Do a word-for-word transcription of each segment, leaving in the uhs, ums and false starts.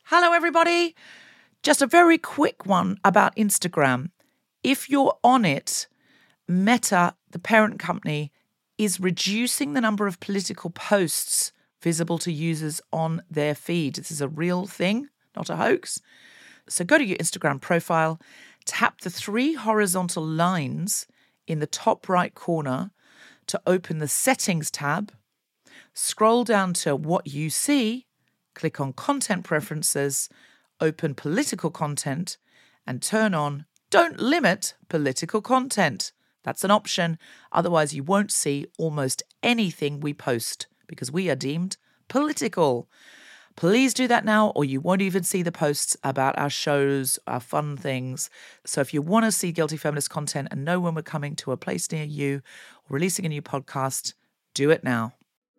Hello, everybody. Just a very quick one about Instagram. If you're on it, Meta, the parent company, is reducing the number of political posts visible to users on their feed. This is a real thing, not a hoax. So go to your Instagram profile, tap the three horizontal lines in the top right corner to open the Settings tab, scroll down to What You See, click on Content Preferences, open Political Content, and turn on Don't Limit Political Content. That's an option. Otherwise, you won't see almost anything we post because we are deemed political. Please do that now, or you won't even see the posts about our shows, our fun things. So if you want to see Guilty Feminist content and know when we're coming to a place near you or releasing a new podcast, do it now.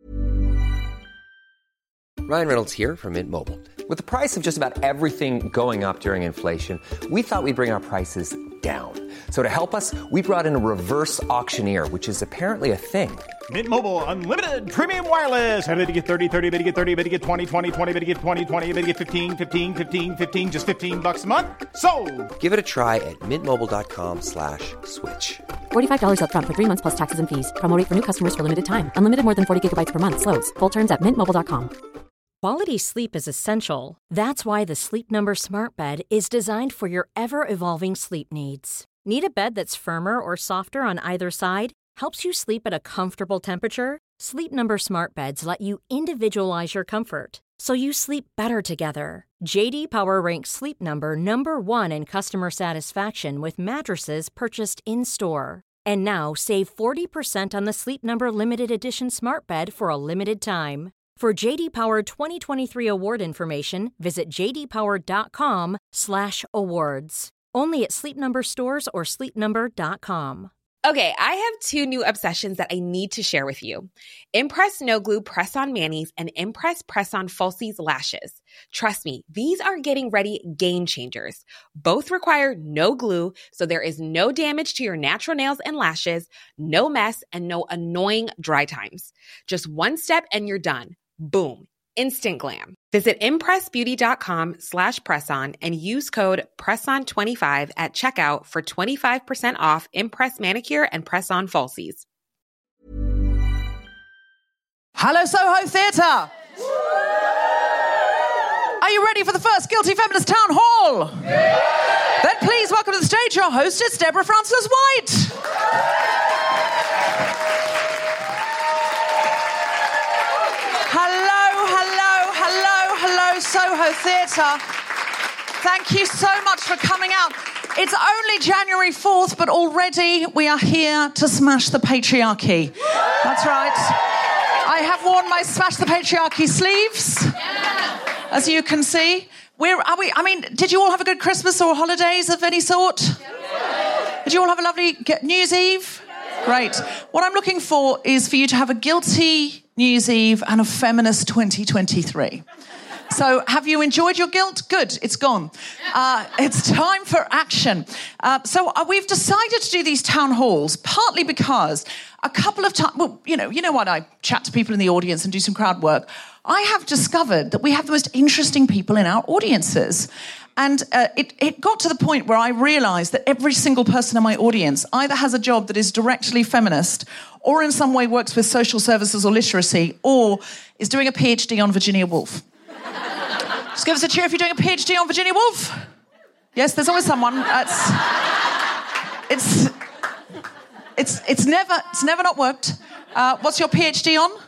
Ryan Reynolds here from Mint Mobile. With the price of just about everything going up during inflation, we thought we'd bring our prices down. So to help us, we brought in a reverse auctioneer, which is apparently a thing. Mint Mobile Unlimited Premium Wireless. How to get thirty, thirty, how to get thirty, how to get twenty, twenty, twenty, how to get twenty, twenty, how to get fifteen, fifteen, fifteen, fifteen, just fifteen bucks a month? Sold! Give it a try at mintmobile.com slash switch. forty-five dollars up front for three months plus taxes and fees. Promo rate for new customers for limited time. Unlimited more than forty gigabytes per month. Slows full terms at mint mobile dot com. Quality sleep is essential. That's why the Sleep Number Smart Bed is designed for your ever-evolving sleep needs. Need a bed that's firmer or softer on either side? Helps you sleep at a comfortable temperature? Sleep Number Smart Beds let you individualize your comfort, so you sleep better together. J D Power ranks Sleep Number number one in customer satisfaction with mattresses purchased in-store. And now save forty percent on the Sleep Number Limited Edition Smart Bed for a limited time. For J D Power twenty twenty-three award information, visit jdpower.com slash awards. Only at Sleep Number stores or sleep number dot com. Okay, I have two new obsessions that I need to share with you. Impress No Glue Press-On Manis and Impress Press-On Falsies Lashes. Trust me, these are getting ready game changers. Both require no glue, so there is no damage to your natural nails and lashes, no mess, and no annoying dry times. Just one step and you're done. Boom. Instant glam. Visit impressbeauty.com slash presson and use code presson twenty-five at checkout for twenty-five percent off Impress Manicure and Press-On Falsies. Hello, Soho Theatre! Are you ready for the first Guilty Feminist Town Hall? Yeah. Then please welcome to the stage your hostess, Deborah Frances-White. Soho Theatre. Thank you so much for coming out. It's only January fourth, but already we are here to smash the patriarchy. That's right. I have worn my Smash the Patriarchy sleeves, as you can see. We're, are we, I mean, did you all have a good Christmas or holidays of any sort? Did you all have a lovely New Year's Eve? Great. What I'm looking for is for you to have a guilty New Year's Eve and a feminist twenty twenty-three. So have you enjoyed your guilt? Good, it's gone. Uh, it's time for action. Uh, so uh, we've decided to do these town halls, partly because a couple of times, well, you know, you know what, I chat to people in the audience and do some crowd work. I have discovered that we have the most interesting people in our audiences. And uh, it, it got to the point where I realised that every single person in my audience either has a job that is directly feminist or in some way works with social services or literacy or is doing a PhD on Virginia Woolf. Just give us a cheer if you're doing a PhD on Virginia Woolf. Yes, there's always someone. It's, it's, it's, it's never, it's never not worked. Uh, what's your PhD on?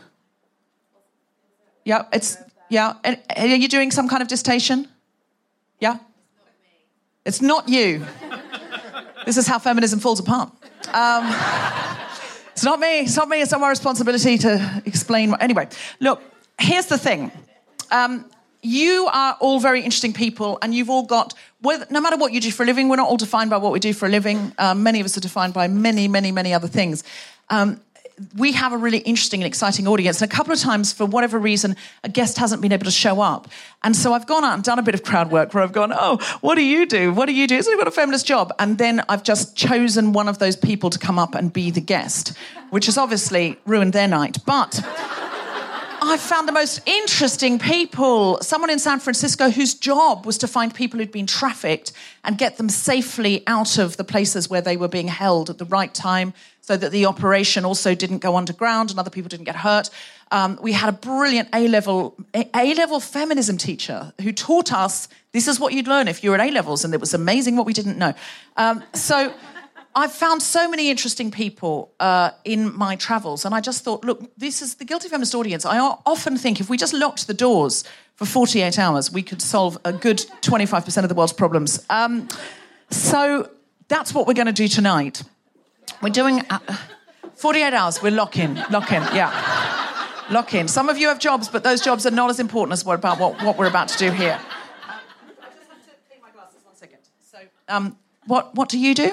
Yeah, it's yeah. And are you doing some kind of dissertation? Yeah. It's not you. This is how feminism falls apart. Um, it's not me. It's not me. It's not my responsibility to explain. Anyway, look. Here's the thing. Um, You are all very interesting people, and you've all got, no matter what you do for a living, we're not all defined by what we do for a living. Um, many of us are defined by many, many, many other things. Um, we have a really interesting and exciting audience, and a couple of times, for whatever reason, a guest hasn't been able to show up. And so I've gone out and done a bit of crowd work where I've gone, oh, what do you do? What do you do? So I've got a feminist job. And then I've just chosen one of those people to come up and be the guest, which has obviously ruined their night. But I found the most interesting people. Someone in San Francisco whose job was to find people who'd been trafficked and get them safely out of the places where they were being held at the right time so that the operation also didn't go underground and other people didn't get hurt. Um, we had a brilliant A-level, A-level feminism teacher who taught us this is what you'd learn if you were at A-levels, and it was amazing what we didn't know. Um, so... I've found so many interesting people uh, in my travels, and I just thought, look, this is the Guilty Feminist audience. I often think if we just locked the doors for forty-eight hours, we could solve a good twenty-five percent of the world's problems. Um, so that's what we're going to do tonight. We're doing uh, forty-eight hours. We're lock in, lock in, yeah. Lock in. Some of you have jobs, but those jobs are not as important as what about what, what we're about to do here. Um, I just have to clean my glasses, one second. So, um, what what do you do?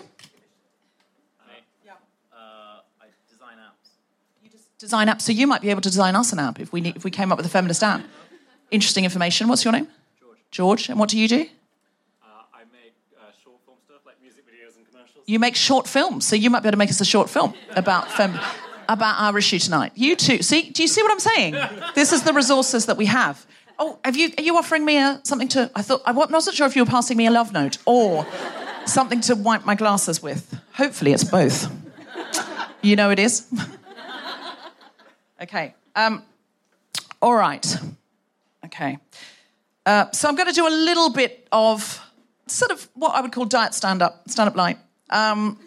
Design apps. So you might be able to design us an app if we need, if we came up with a feminist app. Interesting information. What's your name? George. George. And what do you do? Uh, I make uh, short film stuff like music videos and commercials. You make short films. So you might be able to make us a short film about fem- about our issue tonight. You too. See? Do you see what I'm saying? This is the resources that we have. Oh, have you? Are you offering me a, something to? I thought I wasn't sure if you were passing me a love note or something to wipe my glasses with. Hopefully, it's both. You know it is. Okay. Um, all right. Okay. Uh, so I'm going to do a little bit of sort of what I would call diet stand-up, stand-up light. Um,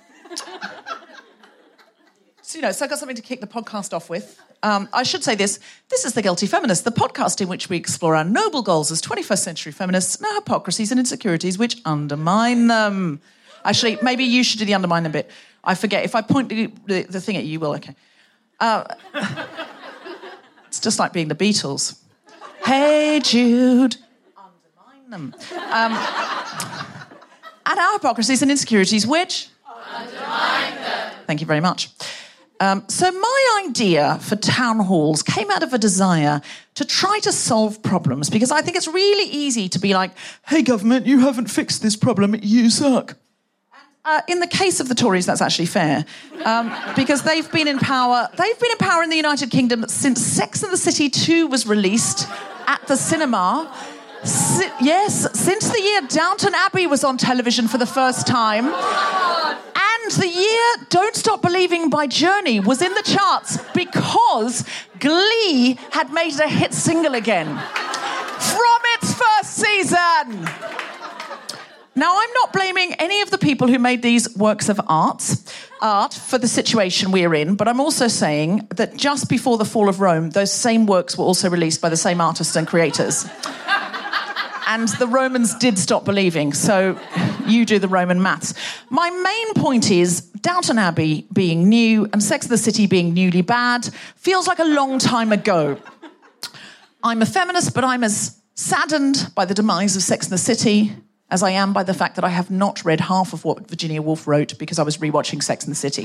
so, you know, so I've got something to kick the podcast off with. Um, I should say this. This is The Guilty Feminist, the podcast in which we explore our noble goals as twenty-first century feminists and our hypocrisies and insecurities which undermine them. Actually, maybe you should do the undermine them bit. I forget. If I point the, the, the thing at you, you will. Okay. Uh, it's just like being the Beatles. Hey, Jude. Undermine them. Um, and our hypocrisies and insecurities, which? Undermine them. Thank you very much. Um, so my idea for town halls came out of a desire to try to solve problems, because I think it's really easy to be like, hey, government, you haven't fixed this problem, you suck. Uh, in the case of the Tories, that's actually fair, um, because they've been in power. They've been in power in the United Kingdom since Sex and the City two was released at the cinema. Si- yes, since the year Downton Abbey was on television for the first time, and the year Don't Stop Believing by Journey was in the charts because Glee had made it a hit single again from its first season. Now, I'm not blaming any of the people who made these works of art, art for the situation we're in, but I'm also saying that just before the fall of Rome, those same works were also released by the same artists and creators. And the Romans did stop believing, so you do the Roman maths. My main point is Downton Abbey being new and Sex and the City being newly bad feels like a long time ago. I'm a feminist, but I'm as saddened by the demise of Sex and the City as I am by the fact that I have not read half of what Virginia Woolf wrote because I was rewatching Sex and the City.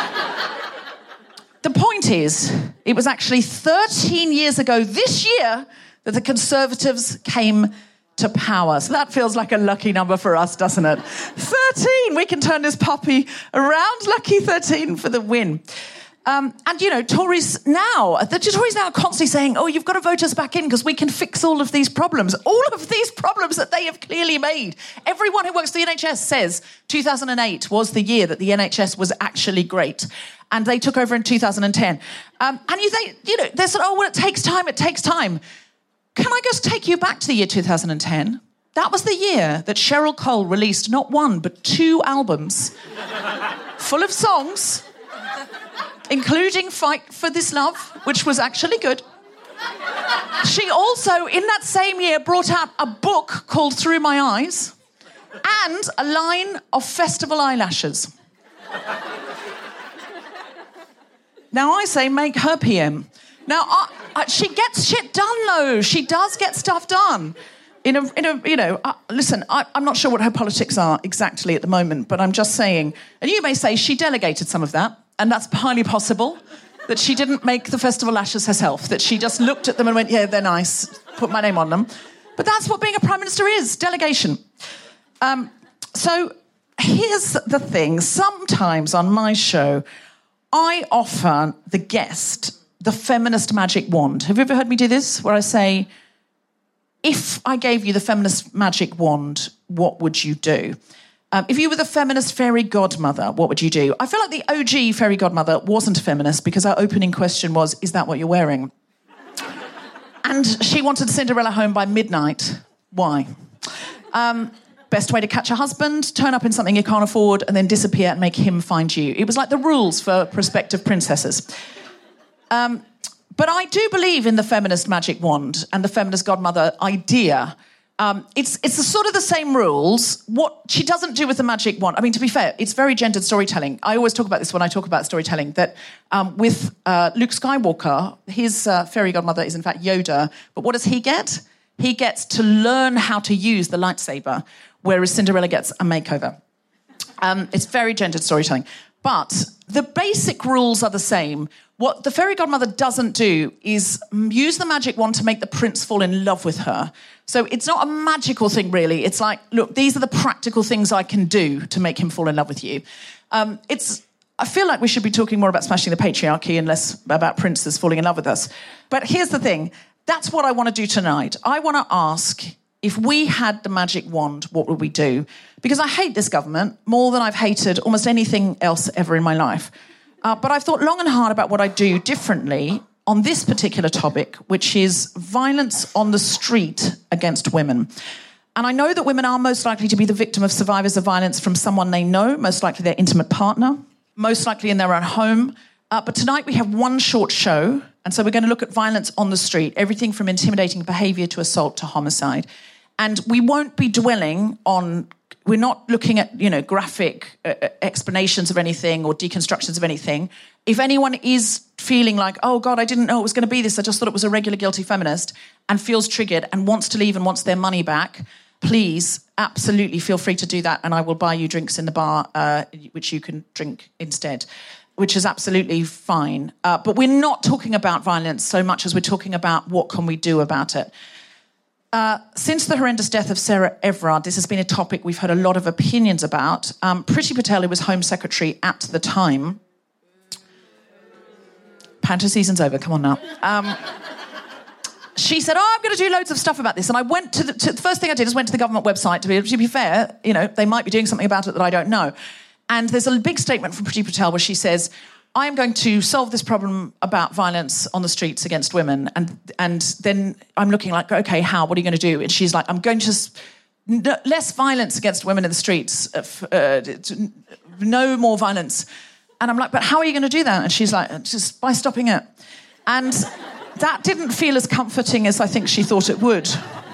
The point is, it was actually thirteen years ago this year that the Conservatives came to power. So that feels like a lucky number for us, doesn't it? thirteen! We can turn this puppy around. Lucky thirteen for the win. Um, and, you know, Tories now, the Tories now are constantly saying, oh, you've got to vote us back in because we can fix all of these problems. All of these problems that they have clearly made. Everyone who works for the N H S says two thousand eight was the year that the N H S was actually great. And they took over in two thousand ten. Um, and you think, you know, they said, oh, well, it takes time, it takes time. Can I just take you back to the year two thousand ten? That was the year that Cheryl Cole released not one, but two albums full of songs, including Fight for This Love, which was actually good. She also, in that same year, brought out a book called Through My Eyes and a line of festival eyelashes. Now, I say make her P M. Now, I, I, she gets shit done, though. She does get stuff done. In a, in a you know, uh, listen, I, I'm not sure what her politics are exactly at the moment, but I'm just saying, and you may say she delegated some of that, and that's highly possible, that she didn't make the festival lashes herself, that she just looked at them and went, yeah, they're nice, put my name on them. But that's what being a Prime Minister is, delegation. Um, so here's the thing. Sometimes on my show, I offer the guest the feminist magic wand. Have you ever heard me do this? Where I say, if I gave you the feminist magic wand, what would you do? Um, if you were the feminist fairy godmother, what would you do? I feel like the O G fairy godmother wasn't a feminist because our opening question was, is that what you're wearing? And she wanted Cinderella home by midnight. Why? Um, best way to catch a husband, turn up in something you can't afford and then disappear and make him find you. It was like the rules for prospective princesses. Um, but I do believe in the feminist magic wand and the feminist godmother idea. Um, it's it's the sort of the same rules. What she doesn't do with the magic wand, I mean, to be fair, it's very gendered storytelling. I always talk about this when I talk about storytelling, that um, with uh, Luke Skywalker, his uh, fairy godmother is in fact Yoda, but what does he get? He gets to learn how to use the lightsaber, whereas Cinderella gets a makeover. Um, it's very gendered storytelling. But the basic rules are the same. What the fairy godmother doesn't do is use the magic wand to make the prince fall in love with her. So it's not a magical thing, really. It's like, look, these are the practical things I can do to make him fall in love with you. Um, it's. I feel like we should be talking more about smashing the patriarchy and less about princes falling in love with us. But here's the thing. That's what I want to do tonight. I want to ask, if we had the magic wand, what would we do? Because I hate this government more than I've hated almost anything else ever in my life. Uh, but I've thought long and hard about what I'd do differently on this particular topic, which is violence on the street against women. And I know that women are most likely to be the victim of survivors of violence from someone they know, most likely their intimate partner, most likely in their own home. Uh, but tonight we have one short show, and so we're going to look at violence on the street, everything from intimidating behaviour to assault to homicide. And we won't be dwelling on, we're not looking at, you know, graphic uh, explanations of anything or deconstructions of anything. If anyone is feeling like, oh, God, I didn't know it was going to be this, I just thought it was a regular guilty feminist, and feels triggered and wants to leave and wants their money back, please, absolutely feel free to do that, and I will buy you drinks in the bar, uh, which you can drink instead, which is absolutely fine. Uh, but we're not talking about violence so much as we're talking about what can we do about it. Uh, since the horrendous death of Sarah Everard, this has been a topic we've heard a lot of opinions about. Um, Priti Patel, who was Home Secretary at the time... Panto season's over, come on now. Um, she said, oh, I'm going to do loads of stuff about this. And I went to the, to, the first thing I did is went to the government website. To be, to be fair, you know, they might be doing something about it that I don't know. And there's a big statement from Priti Patel where she says, I am going to solve this problem about violence on the streets against women. And and then I'm looking like, OK, how? What are you going to do? And she's like, I'm going to... S- n- less violence against women in the streets. Uh, f- uh, no more violence. And I'm like, but how are you going to do that? And she's like, just by stopping it. And that didn't feel as comforting as I think she thought it would.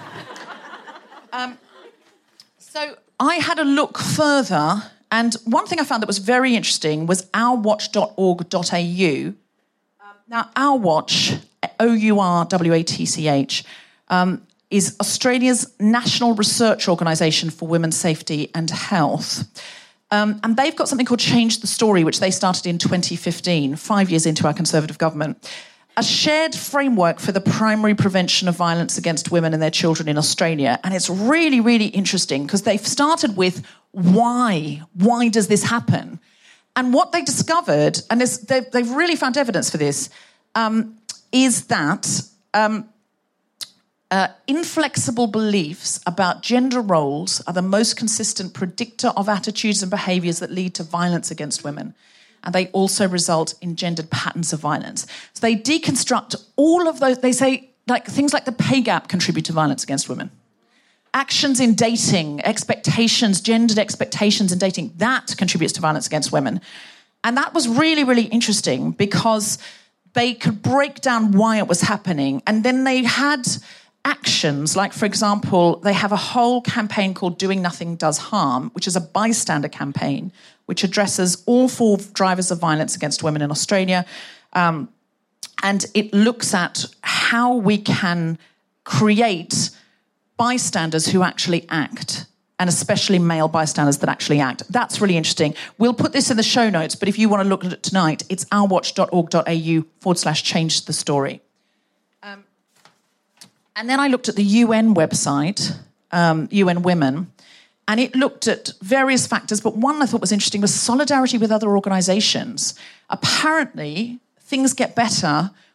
Um, so I had a look further, and one thing I found that was very interesting was our watch dot org dot a u. Um, now, Our Watch, O U R W A T C H, um, is Australia's national research organisation for women's safety and health. Um, and they've got something called Change the Story, which they started in twenty fifteen, five years into our Conservative government. A shared framework for the primary prevention of violence against women and their children in Australia. And it's really, really interesting because they've started with why? Why does this happen? And what they discovered, and this, they've, they've really found evidence for this, um, is that um, uh, inflexible beliefs about gender roles are the most consistent predictor of attitudes and behaviours that lead to violence against women. And they also result in gendered patterns of violence. So they deconstruct all of those. They say, like, things like the pay gap contribute to violence against women. Actions in dating, expectations, gendered expectations in dating, that contributes to violence against women. And that was really, really interesting because they could break down why it was happening. And then they had actions, like, for example, they have a whole campaign called Doing Nothing Does Harm, which is a bystander campaign, which addresses all four drivers of violence against women in Australia. Um, and it looks at how we can create bystanders who actually act, and especially male bystanders that actually act. That's really interesting. We'll put this in the show notes, but if you want to look at it tonight, it's our watch dot org dot a u forward slash change the story. Um, and then I looked at the U N website, um, U N Women, and it looked at various factors, but one I thought was interesting was solidarity with other organisations. Apparently, things get better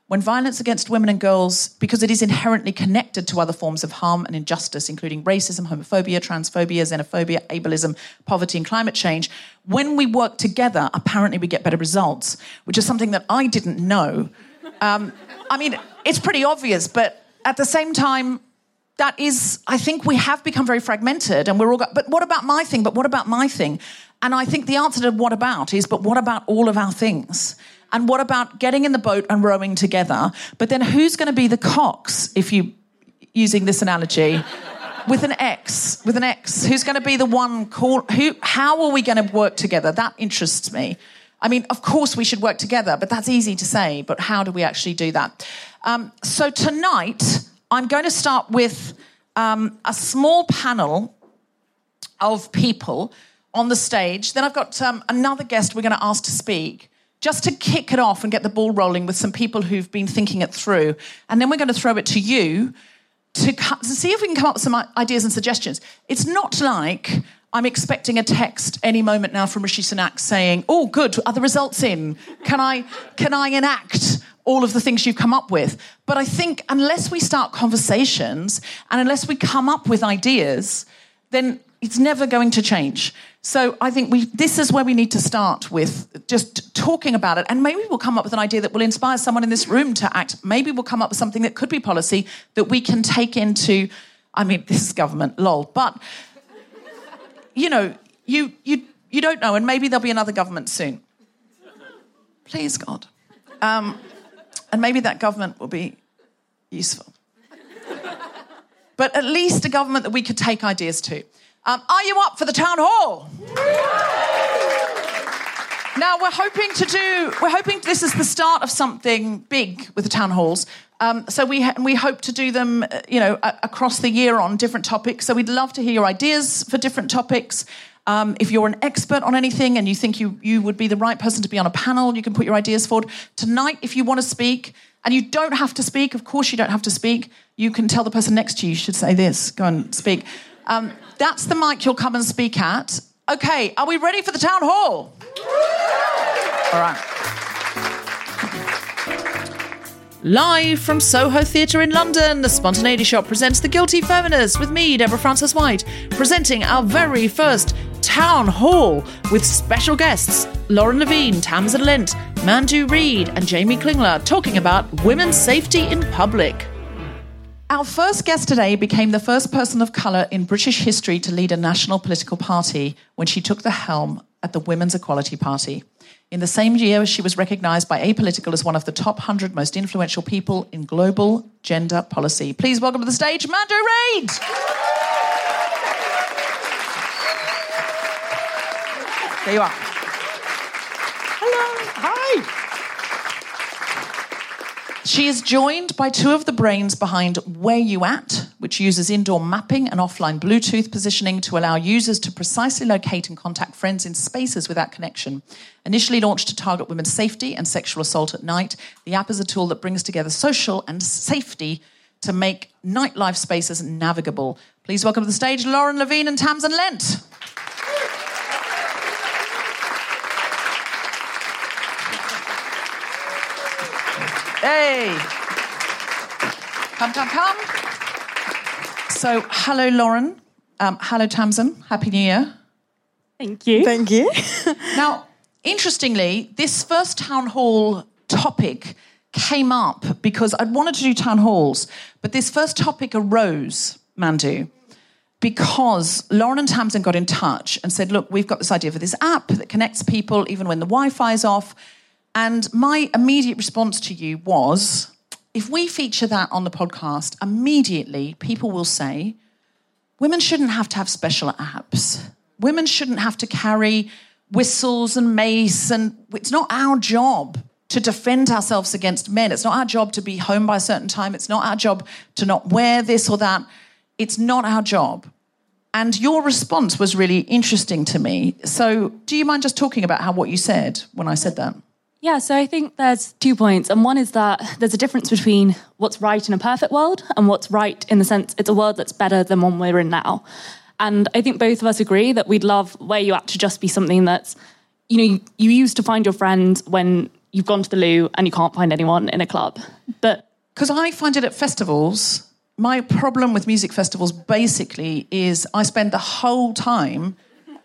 when violence against women and girls, because it is inherently connected to other forms of harm and injustice, including racism, homophobia, transphobia, xenophobia, ableism, poverty and climate change, when we work together, apparently we get better results, which is something that I didn't know. Um, I mean, it's pretty obvious, but at the same time, that is, I think we have become very fragmented and we're all, go- but what about my thing? But what about my thing? And I think the answer to what about is, but what about all of our things? And what about getting in the boat and rowing together? But then who's going to be the cocks, if you, using this analogy, with an X, with an X? Who's going to be the one call? Who? How are we going to work together? That interests me. I mean, of course we should work together, but that's easy to say. But how do we actually do that? Um, so tonight, I'm going to start with um, a small panel of people on the stage. Then I've got um, another guest we're going to ask to speak, just to kick it off and get the ball rolling with some people who've been thinking it through. And then we're going to throw it to you to, co- to see if we can come up with some ideas and suggestions. It's not like I'm expecting a text any moment now from Rishi Sunak saying, oh, good, are the results in? Can I, can I enact all of the things you've come up with? But I think unless we start conversations and unless we come up with ideas, then it's never going to change. So I think we this is where we need to start with just talking about it. And maybe we'll come up with an idea that will inspire someone in this room to act. Maybe we'll come up with something that could be policy that we can take into, I mean, this is government, lol. But, you know, you you you don't know, and maybe there'll be another government soon. Please, God. Um, and maybe that government will be useful. But at least a government that we could take ideas to. Um, are you up for the town hall? Now, we're hoping to do... We're hoping this is the start of something big with the town halls. Um, so we ha- we hope to do them, uh, you know, a- across the year on different topics. So we'd love to hear your ideas for different topics. Um, if you're an expert on anything and you think you, you would be the right person to be on a panel, you can put your ideas forward. Tonight, if you want to speak, and you don't have to speak, of course you don't have to speak, you can tell the person next to you, you should say this, go and speak. Um, that's the mic you'll come and speak at. Okay, are we ready for the town hall? All right. Live from Soho Theatre in London, the Spontaneity Shop presents The Guilty Feminist with me, Deborah Frances-White, presenting our very first town hall with special guests Lauren Levine, Tamsin Lent, Mandu Reid and Jamie Klingler talking about women's safety in public. Our first guest today became the first person of colour in British history to lead a national political party when she took the helm at the Women's Equality Party. In the same year, she was recognised by Apolitical as one of the top one hundred most influential people in global gender policy. Please welcome to the stage, Mandu Reid! There you are. Hello. Hi. She is joined by two of the brains behind Where You At, which uses indoor mapping and offline Bluetooth positioning to allow users to precisely locate and contact friends in spaces without connection. Initially launched to target women's safety and sexual assault at night, the app is a tool that brings together social and safety to make nightlife spaces navigable. Please welcome to the stage Lauren Levine and Tamsin Lent. Hey! Come, come, come. So, hello, Lauren. Um, hello, Tamsin. Happy New Year. Thank you. Thank you. Now, interestingly, this first town hall topic came up because I'd wanted to do town halls, but this first topic arose, Mandu, because Lauren and Tamsin got in touch and said, look, we've got this idea for this app that connects people even when the Wi-Fi is off. And my immediate response to you was, if we feature that on the podcast, immediately people will say, women shouldn't have to have special apps. Women shouldn't have to carry whistles and mace, and it's not our job to defend ourselves against men. It's not our job to be home by a certain time. It's not our job to not wear this or that. It's not our job. And your response was really interesting to me. So do you mind just talking about how what you said when I said that? Yeah, so I think there's two points. And one is that there's a difference between what's right in a perfect world and what's right in the sense it's a world that's better than one we're in now. And I think both of us agree that we'd love Where You At to just be something that's, you know, you, you use to find your friends when you've gone to the loo and you can't find anyone in a club. But because I find it at festivals, my problem with music festivals basically is I spend the whole time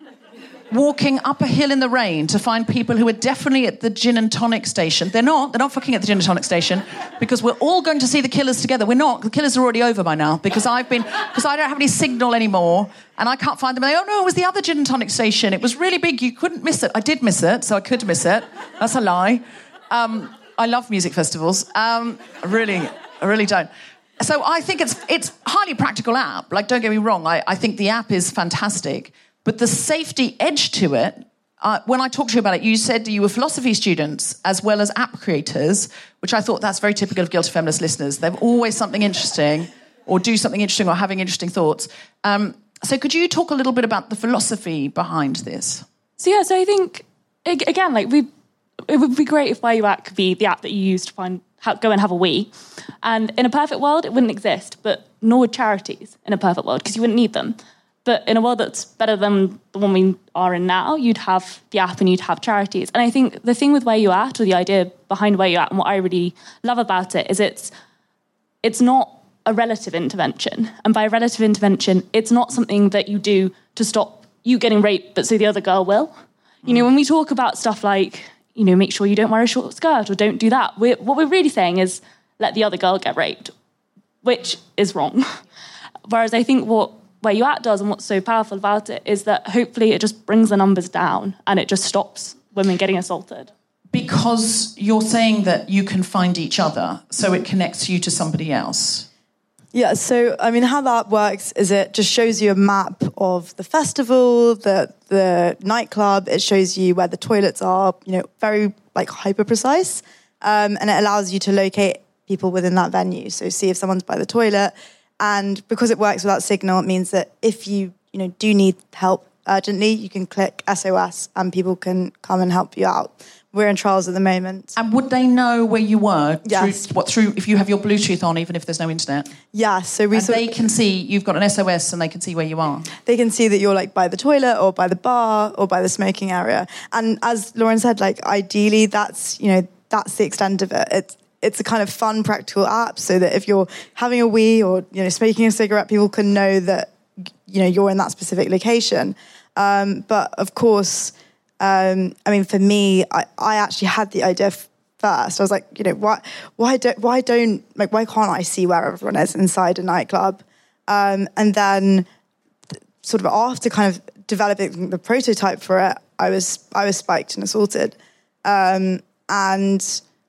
walking up a hill in the rain to find people who are definitely at the gin and tonic station. They're not. They're not fucking at the gin and tonic station because we're all going to see the Killers together. We're not. The Killers are already over by now because I've been because I don't have any signal anymore and I can't find them. And they, oh no, it was the other gin and tonic station. It was really big. You couldn't miss it. I did miss it, so I could miss it. That's a lie. Um, I love music festivals. Um, I really, I really don't. So I think it's it's highly practical app. Like, don't get me wrong. I, I think the app is fantastic. But the safety edge to it, uh, when I talked to you about it, you said you were philosophy students as well as app creators, which I thought that's very typical of Guilty Feminist listeners. They're always something interesting or do something interesting or having interesting thoughts. Um, so could you talk a little bit about the philosophy behind this? So, yeah, so I think, again, like we, it would be great if Where You At could be the app that you use to find how, go and have a wee. And in a perfect world, it wouldn't exist, but nor would charities in a perfect world because you wouldn't need them. But in a world that's better than the one we are in now, you'd have the app and you'd have charities. And I think the thing with Where You At, or the idea behind Where You At, and what I really love about it, is it's it's not a relative intervention. And by relative intervention, it's not something that you do to stop you getting raped, but so the other girl will. Mm. You know, when we talk about stuff like, you know, make sure you don't wear a short skirt or don't do that, we're, what we're really saying is let the other girl get raped, which is wrong. Whereas I think what Where You At does and what's so powerful about it is that hopefully it just brings the numbers down and it just stops women getting assaulted. Because you're saying that you can find each other, so it connects you to somebody else. Yeah, so, I mean, how that works is it just shows you a map of the festival, the the nightclub. It shows you where the toilets are, you know, very, like, hyper-precise. Um, and it allows you to locate people within that venue. So see if someone's by the toilet. And because it works without signal, it means that if you, you know, do need help urgently, you can click S O S and people can come and help you out. We're in trials at the moment. And would they know where you were? Yes. Through, what, through, if you have your Bluetooth on, even if there's no internet? Yeah, so we... And sort they can see, you've got an S O S and they can see where you are? They can see that you're, like, by the toilet or by the bar or by the smoking area. And as Lauren said, like, ideally, that's, you know, that's the extent of it. It's It's a kind of fun, practical app so that if you're having a wee or, you know, smoking a cigarette, people can know that, you know, you're in that specific location. Um, but, of course, um, I mean, for me, I, I actually had the idea first. I was like, you know, why, why don't, why don't, like, why can't I see where everyone is inside a nightclub? Um, and then sort of after kind of developing the prototype for it, I was, I was spiked and assaulted. Um, and...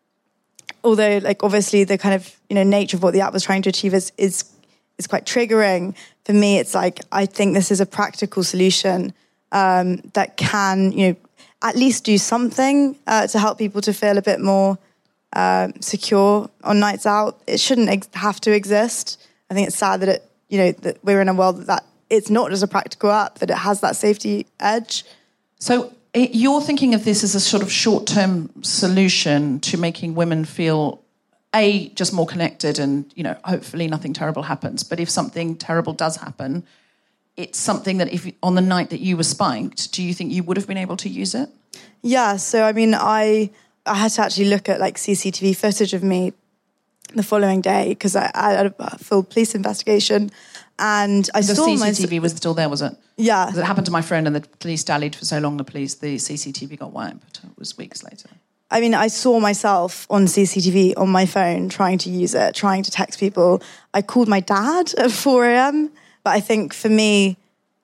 Although, like, obviously the kind of, you know, nature of what the app was trying to achieve is, is is quite triggering. For me, it's like, I think this is a practical solution um, that can, you know, at least do something uh, to help people to feel a bit more uh, secure on nights out. It shouldn't ex- have to exist. I think it's sad that it, you know, that we're in a world that, that it's not just a practical app, that it has that safety edge. So... You're thinking of this as a sort of short-term solution to making women feel, A, just more connected and, you know, hopefully nothing terrible happens. But if something terrible does happen, it's something that if on the night that you were spiked, do you think you would have been able to use it? Yeah, so, I mean, I I had to actually look at, like, C C T V footage of me the following day because I, I had a full police investigation. And I the saw C C T V my... was still there, was it? Yeah. It happened to my friend and the police dallied for so long, the police, the C C T V got wiped. It was weeks later. I mean, I saw myself on C C T V on my phone trying to use it, trying to text people. I called my dad at four a.m. But I think for me,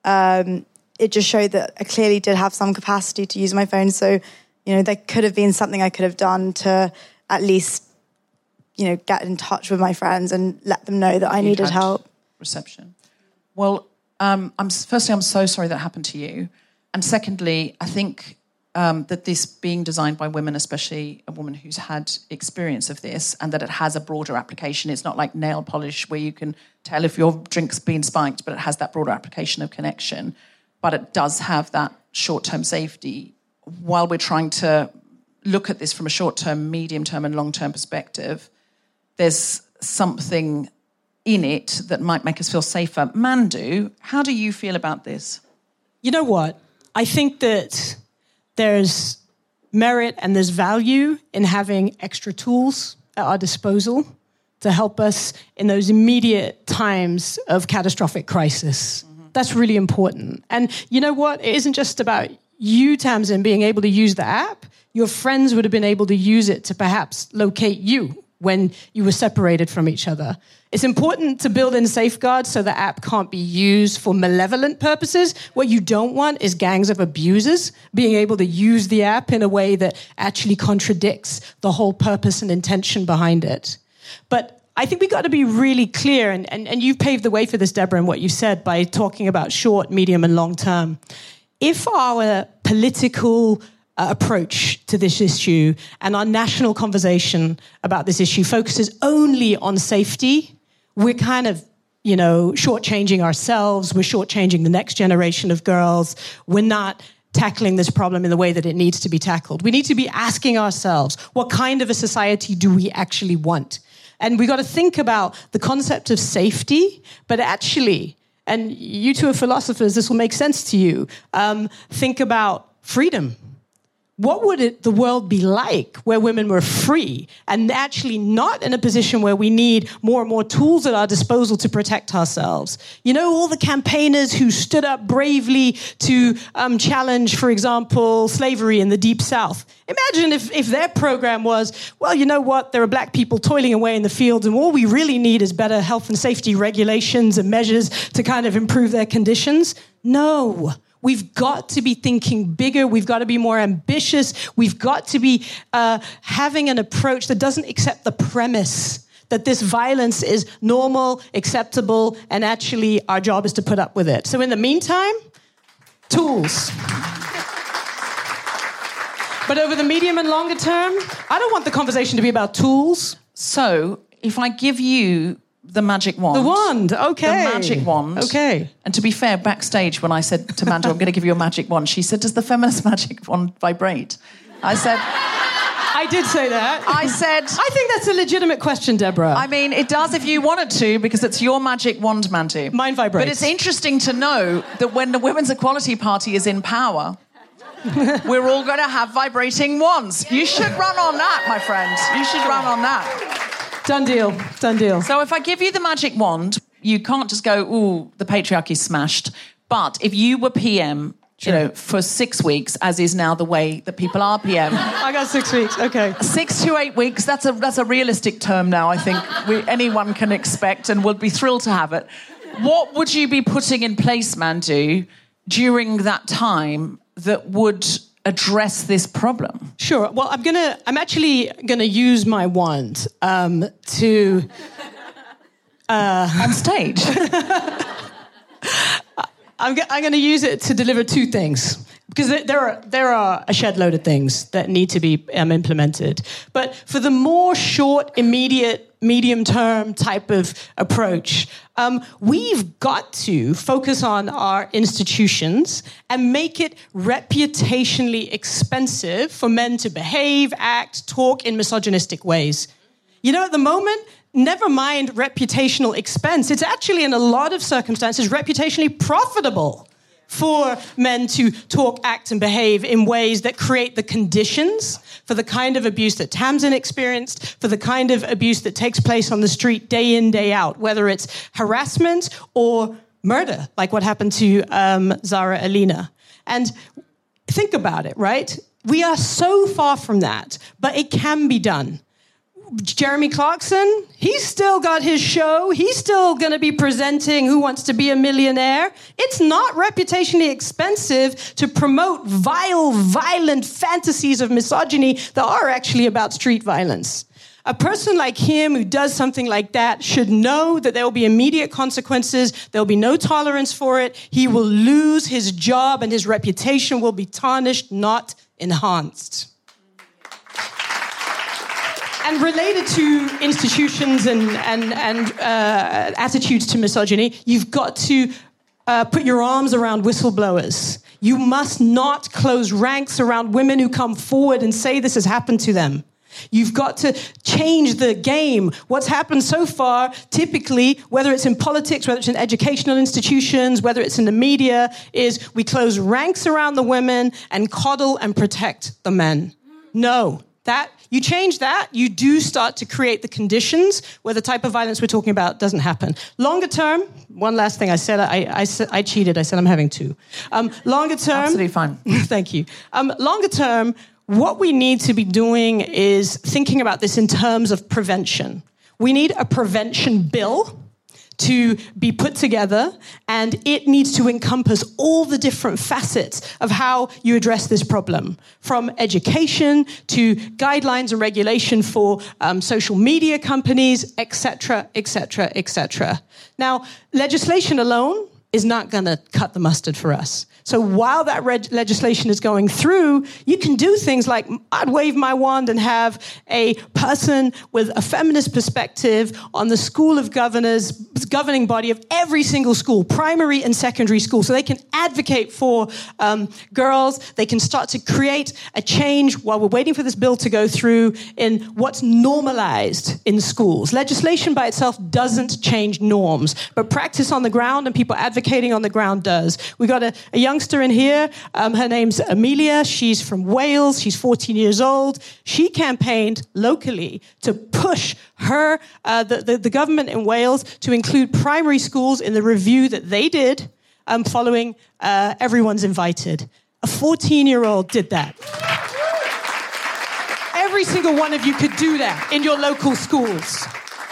um, it just showed that I clearly did have some capacity to use my phone. So, you know, there could have been something I could have done to at least, you know, get in touch with my friends and let them know that I You'd needed help. Reception. Well, um, I'm firstly, I'm so sorry that happened to you. And secondly, I think um, that this being designed by women, especially a woman who's had experience of this, and that it has a broader application. It's not like nail polish where you can tell if your drink's been spiked, but it has that broader application of connection. But it does have that short-term safety. While we're trying to look at this from a short-term, medium-term and long-term perspective, there's something in it that might make us feel safer. Mandu, how do you feel about this? You know what? I think that there's merit and there's value in having extra tools at our disposal to help us in those immediate times of catastrophic crisis. Mm-hmm. That's really important. And you know what? It isn't just about you, Tamsin, being able to use the app. Your friends would have been able to use it to perhaps locate you when you were separated from each other. It's important to build in safeguards so the app can't be used for malevolent purposes. What you don't want is gangs of abusers being able to use the app in a way that actually contradicts the whole purpose and intention behind it. But I think we've got to be really clear, and, and, and you've paved the way for this, Deborah, in what you said by talking about short, medium, and long term. If our political uh, approach to this issue and our national conversation about this issue focuses only on safety, we're kind of, you know, shortchanging ourselves, we're shortchanging the next generation of girls, we're not tackling this problem in the way that it needs to be tackled. We need to be asking ourselves, what kind of a society do we actually want? And we got to think about the concept of safety, but actually, and you two are philosophers, this will make sense to you, um, think about freedom. What would it, the world be like where women were free and actually not in a position where we need more and more tools at our disposal to protect ourselves? You know, all the campaigners who stood up bravely to um, challenge, for example, slavery in the Deep South. Imagine if, if their program was, well, you know what, there are black people toiling away in the fields and all we really need is better health and safety regulations and measures to kind of improve their conditions. No. We've got to be thinking bigger. We've got to be more ambitious. We've got to be uh, having an approach that doesn't accept the premise that this violence is normal, acceptable, and actually our job is to put up with it. So in the meantime, tools. But over the medium and longer term, I don't want the conversation to be about tools. So if I give you the magic wand. The wand, okay. The magic wand. Okay. And to be fair, backstage when I said to Mando, I'm going to give you a magic wand, she said, does the feminist magic wand vibrate? I said... I did say that. I said... I think that's a legitimate question, Deborah. I mean, it does if you wanted to, because it's your magic wand, Mando. Mine vibrates. But it's interesting to know that when the Women's Equality Party is in power, we're all going to have vibrating wands. You should run on that, my friend. You should run on that. Done deal. Done deal. So if I give you the magic wand, you can't just go, ooh, the patriarchy's smashed. But if you were P M, sure. you know, for six weeks, as is now the way that people are P M. I got six weeks, okay. Six to eight weeks, that's a that's a realistic term now, I think we, anyone can expect and would be thrilled to have it. What would you be putting in place, Mandu, during that time that would address this problem? Sure. Well, I'm gonna. I'm actually gonna use my wand um, to uh, on stage. I'm, g- I'm going to use it to deliver two things because there are there are a shed load of things that need to be um, implemented. But for the more short, immediate, medium-term type of approach, um, we've got to focus on our institutions and make it reputationally expensive for men to behave, act, talk in misogynistic ways. You know, at the moment, never mind reputational expense, it's actually in a lot of circumstances reputationally profitable for men to talk, act, and behave in ways that create the conditions for the kind of abuse that Tamsin experienced, for the kind of abuse that takes place on the street day in, day out, whether it's harassment or murder, like what happened to um, Zara Alina. And think about it, right? We are so far from that, but it can be done. Jeremy Clarkson, he's still got his show. He's still going to be presenting Who Wants to Be a Millionaire. It's not reputationally expensive to promote vile, violent fantasies of misogyny that are actually about street violence. A person like him who does something like that should know that there will be immediate consequences. There will be no tolerance for it. He will lose his job and his reputation will be tarnished, not enhanced. And related to institutions and, and, and uh, attitudes to misogyny, you've got to uh, put your arms around whistleblowers. You must not close ranks around women who come forward and say this has happened to them. You've got to change the game. What's happened so far, typically, whether it's in politics, whether it's in educational institutions, whether it's in the media, is we close ranks around the women and coddle and protect the men. No. That, you change that, you do start to create the conditions where the type of violence we're talking about doesn't happen. Longer term, one last thing I said, I, I, I cheated, I said I'm having two. Um, longer term... Absolutely fine. Thank you. Um, longer term, what we need to be doing is thinking about this in terms of prevention. We need a prevention bill to be put together, and it needs to encompass all the different facets of how you address this problem, from education to guidelines and regulation for um, social media companies, et cetera, et cetera, et cetera. Now, legislation alone is not going to cut the mustard for us. So while that reg- legislation is going through, you can do things like I'd wave my wand and have a person with a feminist perspective on the School of Governors, governing body of every single school, primary and secondary school, so they can advocate for um, girls. They can start to create a change while we're waiting for this bill to go through in what's normalized in schools. Legislation by itself doesn't change norms, but practice on the ground and people advocating on the ground does. We got a, a youngster in here. Um, her name's Amelia. She's from Wales. She's fourteen years old. She campaigned locally to push her, uh, the, the, the government in Wales, to include primary schools in the review that they did um, following uh, Everyone's Invited. A fourteen-year-old did that. Every single one of you could do that in your local schools.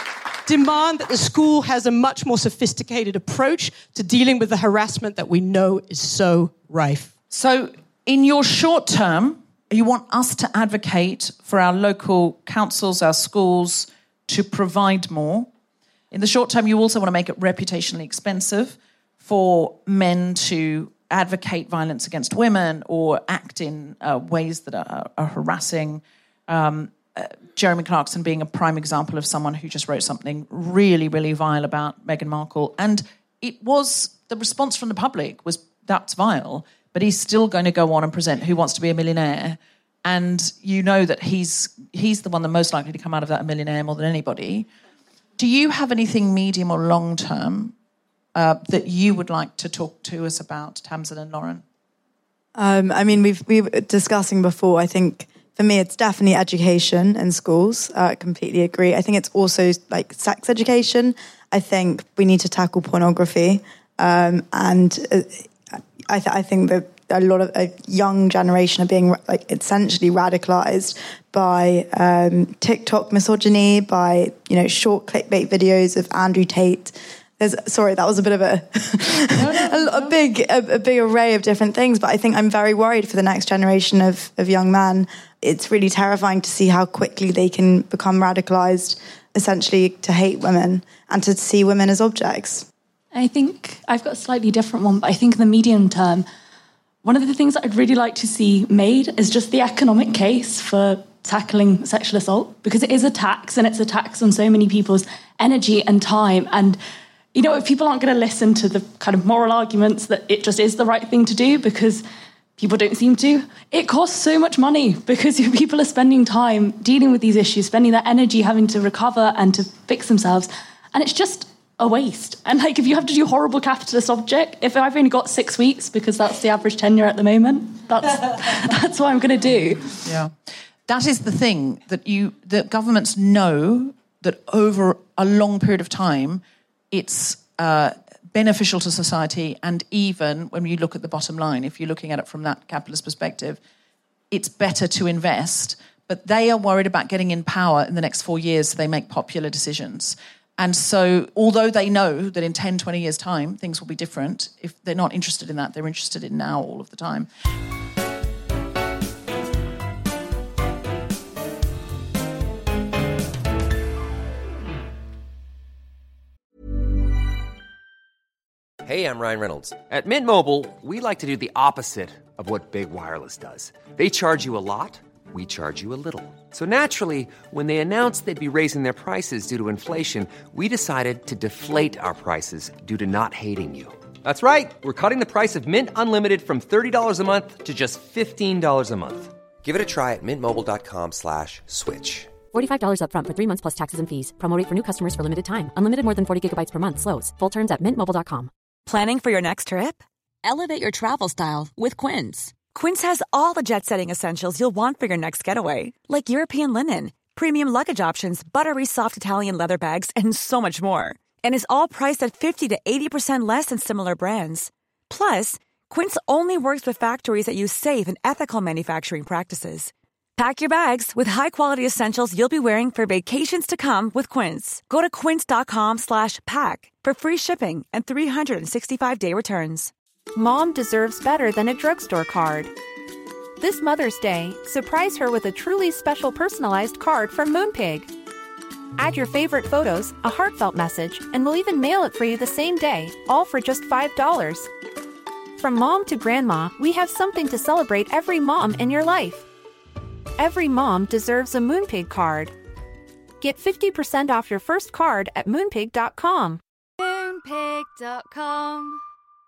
Demand that the school has a much more sophisticated approach to dealing with the harassment that we know is so rife. So in your short term, you want us to advocate for our local councils, our schools, to provide more. In the short term, you also want to make it reputationally expensive for men to advocate violence against women or act in uh, ways that are, are harassing. Um, uh, Jeremy Clarkson being a prime example of someone who just wrote something really, really vile about Meghan Markle. And it was, the response from the public was, that's vile, but he's still going to go on and present Who Wants to Be a Millionaire? And you know that he's he's the one that's most likely to come out of that a millionaire more than anybody. Do you have anything medium or long term uh, that you would like to talk to us about, Tamsin and Lauren? Um, I mean, we've we were discussing before. I think for me, it's definitely education in schools. Uh, I completely agree. I think it's also like sex education. I think we need to tackle pornography, um, and uh, I, th- I think that a lot of a young generation are being like essentially radicalized by um, TikTok misogyny, by you know short clickbait videos of Andrew Tate. There's sorry, that was a bit of a no, no, a, a big a, a big array of different things. But I think I'm very worried for the next generation of of young men. It's really terrifying to see how quickly they can become radicalized, essentially to hate women and to see women as objects. I think I've got a slightly different one, but I think in the medium term, one of the things that I'd really like to see made is just the economic case for tackling sexual assault, because it is a tax, and it's a tax on so many people's energy and time. And, you know, if people aren't going to listen to the kind of moral arguments that it just is the right thing to do, because people don't seem to, it costs so much money, because people are spending time dealing with these issues, spending their energy having to recover and to fix themselves. And it's just a waste. And like, if you have to do horrible capitalist object, if I've only got six weeks because that's the average tenure at the moment, that's that's what I'm going to do. Yeah, that is the thing that you that governments know that over a long period of time, it's uh, beneficial to society, and even when you look at the bottom line, if you're looking at it from that capitalist perspective, it's better to invest. But they are worried about getting in power in the next four years, so they make popular decisions. And so, although they know that in ten, twenty years' time, things will be different, if they're not interested in that, they're interested in now all of the time. Hey, I'm Ryan Reynolds. At Mint Mobile, we like to do the opposite of what Big Wireless does. They charge you a lot. We charge you a little. So naturally, when they announced they'd be raising their prices due to inflation, we decided to deflate our prices due to not hating you. That's right. We're cutting the price of Mint Unlimited from thirty dollars a month to just fifteen dollars a month. Give it a try at mintmobile.com slash switch. forty-five dollars up front for three months plus taxes and fees. Promo rate for new customers for limited time. Unlimited more than forty gigabytes per month slows. Full terms at mint mobile dot com. Planning for your next trip? Elevate your travel style with Quince. Quince has all the jet-setting essentials you'll want for your next getaway, like European linen, premium luggage options, buttery soft Italian leather bags, and so much more. And is all priced at fifty to eighty percent less than similar brands. Plus, Quince only works with factories that use safe and ethical manufacturing practices. Pack your bags with high-quality essentials you'll be wearing for vacations to come with Quince. Go to quince.com slash pack for free shipping and three sixty-five day returns. Mom deserves better than a drugstore card. This Mother's Day, surprise her with a truly special personalized card from Moonpig. Add your favorite photos, a heartfelt message, and we'll even mail it for you the same day, all for just five dollars. From mom to grandma, we have something to celebrate every mom in your life. Every mom deserves a Moonpig card. Get fifty percent off your first card at moonpig dot com. moonpig dot com.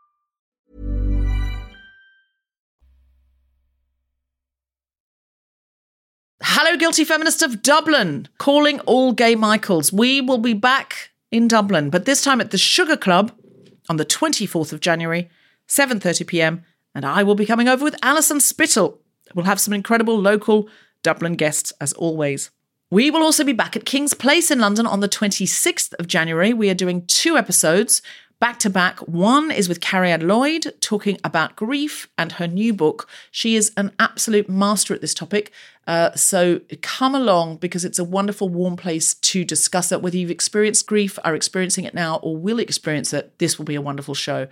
Hello, Guilty Feminists of Dublin, calling all gay Michaels. We will be back in Dublin, but this time at the Sugar Club on the twenty-fourth of January, seven thirty p.m, and I will be coming over with Alison Spittle. We'll have some incredible local Dublin guests, as always. We will also be back at King's Place in London on the twenty-sixth of January. We are doing two episodes back-to-back. One is with Carrie-Anne Lloyd, talking about grief and her new book. She is an absolute master at this topic. Uh, so come along, because it's a wonderful, warm place to discuss it. Whether you've experienced grief, are experiencing it now, or will experience it, this will be a wonderful show.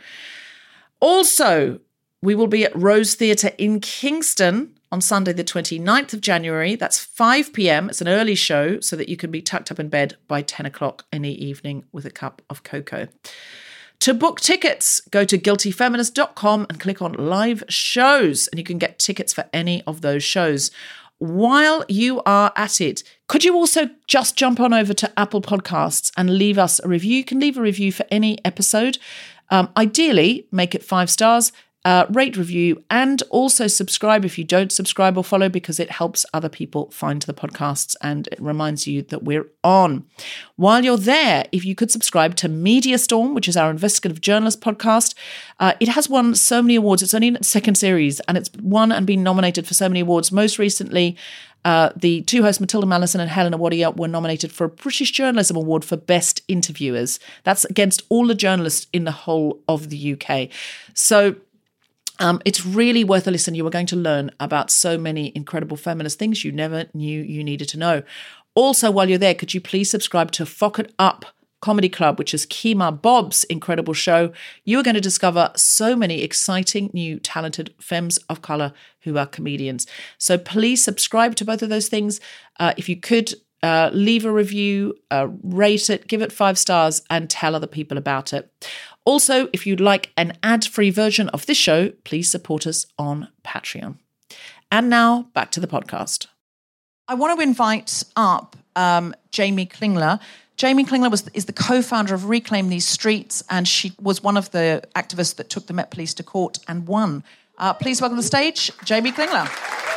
Also, we will be at Rose Theatre in Kingston on Sunday, the twenty-ninth of January. That's five p.m. It's an early show so that you can be tucked up in bed by ten o'clock any evening with a cup of cocoa. To book tickets, go to guilty feminist dot com and click on live shows, and you can get tickets for any of those shows. While you are at it, could you also just jump on over to Apple Podcasts and leave us a review? You can leave a review for any episode. Um, ideally, make it five stars. Uh, rate, review, and also subscribe if you don't subscribe or follow, because it helps other people find the podcasts and it reminds you that we're on. While you're there, if you could subscribe to Media Storm, which is our investigative journalist podcast, uh, it has won so many awards. It's only in its second series, and it's won and been nominated for so many awards. Most recently, Uh, the two hosts, Matilda Mallison and Helena Wadia, were nominated for a British Journalism Award for Best Interviewers. That's against all the journalists in the whole of the U K. So um, it's really worth a listen. You are going to learn about so many incredible feminist things you never knew you needed to know. Also, while you're there, could you please subscribe to Fuck It Up Comedy Club, which is Kemah Bob's incredible show. You are going to discover so many exciting, new, talented femmes of colour who are comedians. So please subscribe to both of those things. Uh, if you could, uh, leave a review, uh, rate it, give it five stars, and tell other people about it. Also, if you'd like an ad-free version of this show, please support us on Patreon. And now, back to the podcast. I want to invite up um, Jamie Klingler. Jamie Klingler was, is the co-founder of Reclaim These Streets, and she was one of the activists that took the Met Police to court and won. Uh, please welcome to the stage, Jamie Klingler.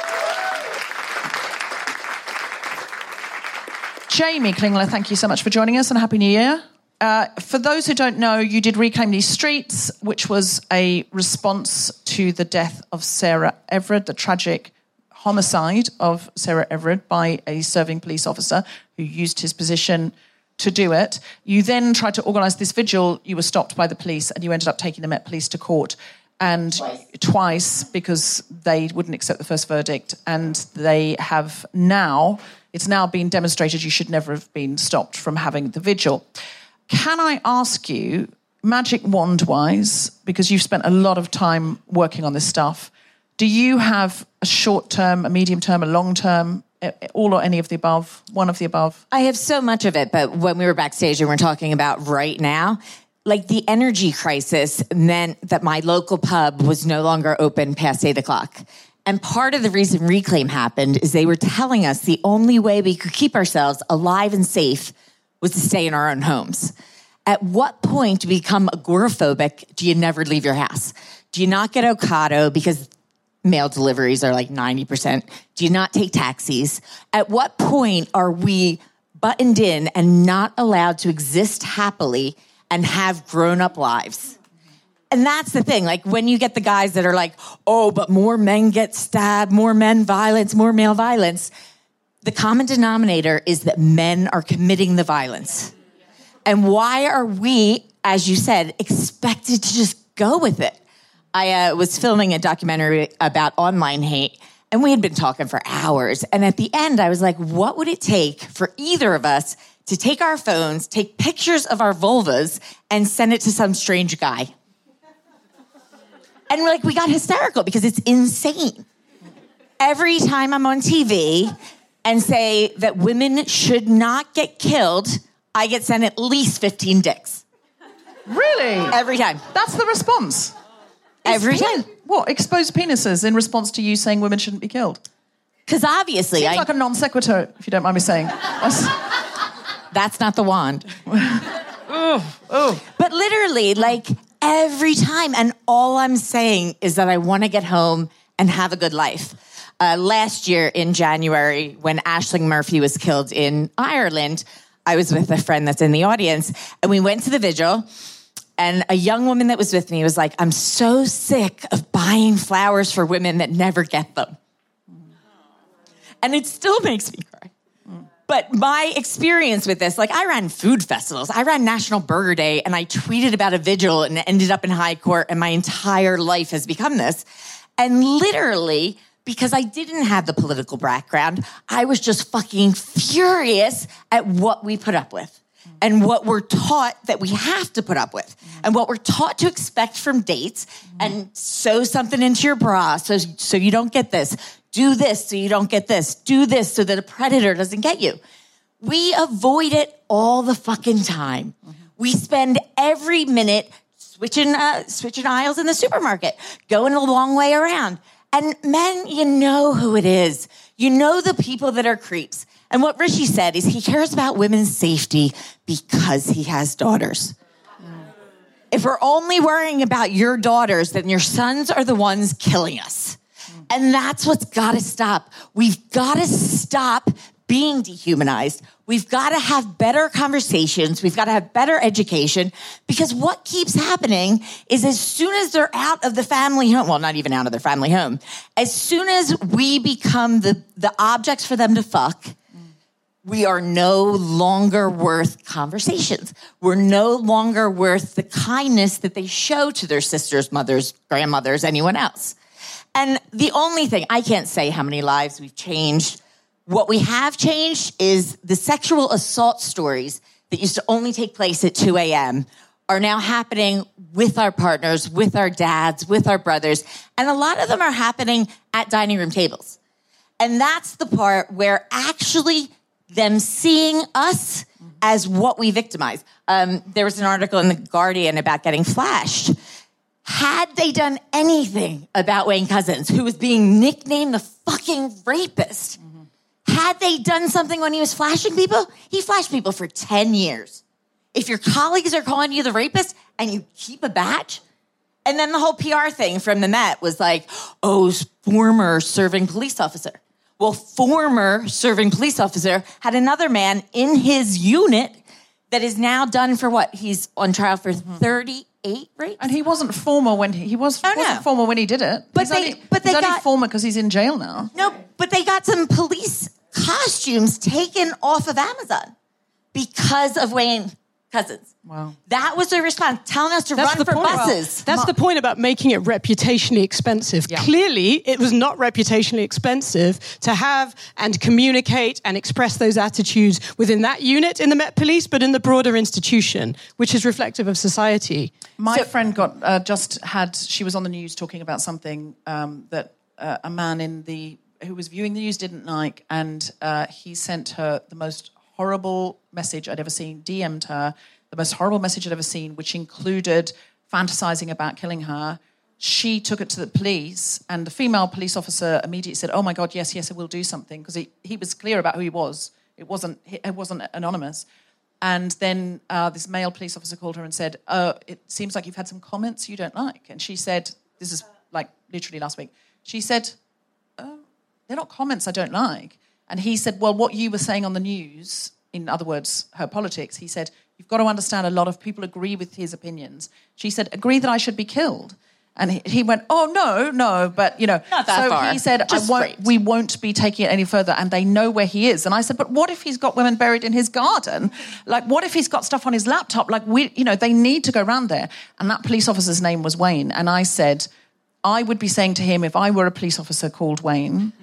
Jamie Klingler, thank you so much for joining us, and Happy New Year. Uh, for those who don't know, you did Reclaim These Streets, which was a response to the death of Sarah Everard, the tragic homicide of Sarah Everard by a serving police officer who used his position to do it. You then tried to organise this vigil. You were stopped by the police and you ended up taking the Met Police to court. And twice. twice, because they wouldn't accept the first verdict. And they have now, it's now been demonstrated you should never have been stopped from having the vigil. Can I ask you, magic wand-wise, because you've spent a lot of time working on this stuff, do you have a short-term, a medium-term, a long-term, all or any of the above, one of the above? I have so much of it, but when we were backstage and we're talking about right now, like the energy crisis meant that my local pub was no longer open past eight o'clock. And part of the reason Reclaim happened is they were telling us the only way we could keep ourselves alive and safe was to stay in our own homes. At what point to become agoraphobic do you never leave your house? Do you not get Ocado because mail deliveries are like ninety percent? Do you not take taxis? At what point are we buttoned in and not allowed to exist happily and have grown-up lives? And that's the thing. Like, when you get the guys that are like, oh, but more men get stabbed, more men violence, more male violence, the common denominator is that men are committing the violence. And why are we, as you said, expected to just go with it? I uh, was filming a documentary about online hate, and we had been talking for hours. And at the end, I was like, what would it take for either of us to take our phones, take pictures of our vulvas, and send it to some strange guy? And we're like, we got hysterical because it's insane. Every time I'm on T V and say that women should not get killed, I get sent at least fifteen dicks. Really? Every time. That's the response? Every Is time. pen- What, exposed penises in response to you saying women shouldn't be killed? Because obviously... Seems I, like a non sequitur, if you don't mind me saying. That's not the wand. oh, oh. But literally, like, every time. And all I'm saying is that I want to get home and have a good life. Uh, last year in January, when Aisling Murphy was killed in Ireland, I was with a friend that's in the audience, and we went to the vigil, and a young woman that was with me was like, I'm so sick of buying flowers for women that never get them. And it still makes me cry. But my experience with this, like, I ran food festivals. I ran National Burger Day, and I tweeted about a vigil and ended up in high court, and my entire life has become this. And literally, because I didn't have the political background, I was just fucking furious at what we put up with and what we're taught that we have to put up with and what we're taught to expect from dates and sew something into your bra so, so you don't get this. Do this so you don't get this. Do this so that a predator doesn't get you. We avoid it all the fucking time. We spend every minute switching, uh, switching aisles in the supermarket, going a long way around. And men, you know who it is. You know the people that are creeps. And what Rishi said is he cares about women's safety because he has daughters. Mm. If we're only worrying about your daughters, then your sons are the ones killing us. Mm. And that's what's got to stop. We've got to stop being dehumanized. We've got to have better conversations. We've got to have better education, because what keeps happening is as soon as they're out of the family home, well, not even out of their family home, as soon as we become the, the objects for them to fuck, we are no longer worth conversations. We're no longer worth the kindness that they show to their sisters, mothers, grandmothers, anyone else. And the only thing, I can't say how many lives we've changed. What we have changed is the sexual assault stories that used to only take place at two a.m. are now happening with our partners, with our dads, with our brothers. And a lot of them are happening at dining room tables. And that's the part where actually them seeing us as what we victimize. Um, there was an article in The Guardian about getting flashed. Had they done anything about Wayne Couzens, who was being nicknamed the fucking rapist, had they done something when he was flashing people, he flashed people for ten years. If your colleagues are calling you the rapist and you keep a badge, and then the whole P R thing from the Met was like, oh, former serving police officer. Well, former serving police officer had another man in his unit that is now done for what? He's on trial for thirty-eight rapes? And he wasn't former when he, he was, Oh, wasn't no. former when he did it. But he's they- only, but they he's only got- former because he's in jail now. No, but they got some police costumes taken off of Amazon because of Wayne Couzens. Wow. That was their response, telling us to That's run the for point. buses. That's the point about making it reputationally expensive. Yeah. Clearly, it was not reputationally expensive to have and communicate and express those attitudes within that unit in the Met Police, but in the broader institution, which is reflective of society. My friend got uh, just had, she was on the news talking about something um, that uh, a man in the who was viewing the news didn't like, and uh, he sent her the most horrible message I'd ever seen, D M'd her, the most horrible message I'd ever seen, which included fantasizing about killing her. She took it to the police, and the female police officer immediately said, oh my God, yes, yes, I will do something, because he, he was clear about who he was. It wasn't, it wasn't anonymous. And then uh, this male police officer called her and said, oh, it seems like you've had some comments you don't like. And she said, this is like literally last week, she said, oh, they're not comments I don't like. And he said, well, what you were saying on the news, in other words, her politics, he said, You've got to understand a lot of people agree with his opinions. She said, agree that I should be killed. And he, he went, oh, no, no, but, you know. Not that so far. he said, I Just won't, raped. we won't be taking it any further, and they know where he is. And I said, but what if he's got women buried in his garden? Like, what if he's got stuff on his laptop? Like, we, you know, they need to go around there. And that police officer's name was Wayne. And I said, I would be saying to him, if I were a police officer called Wayne,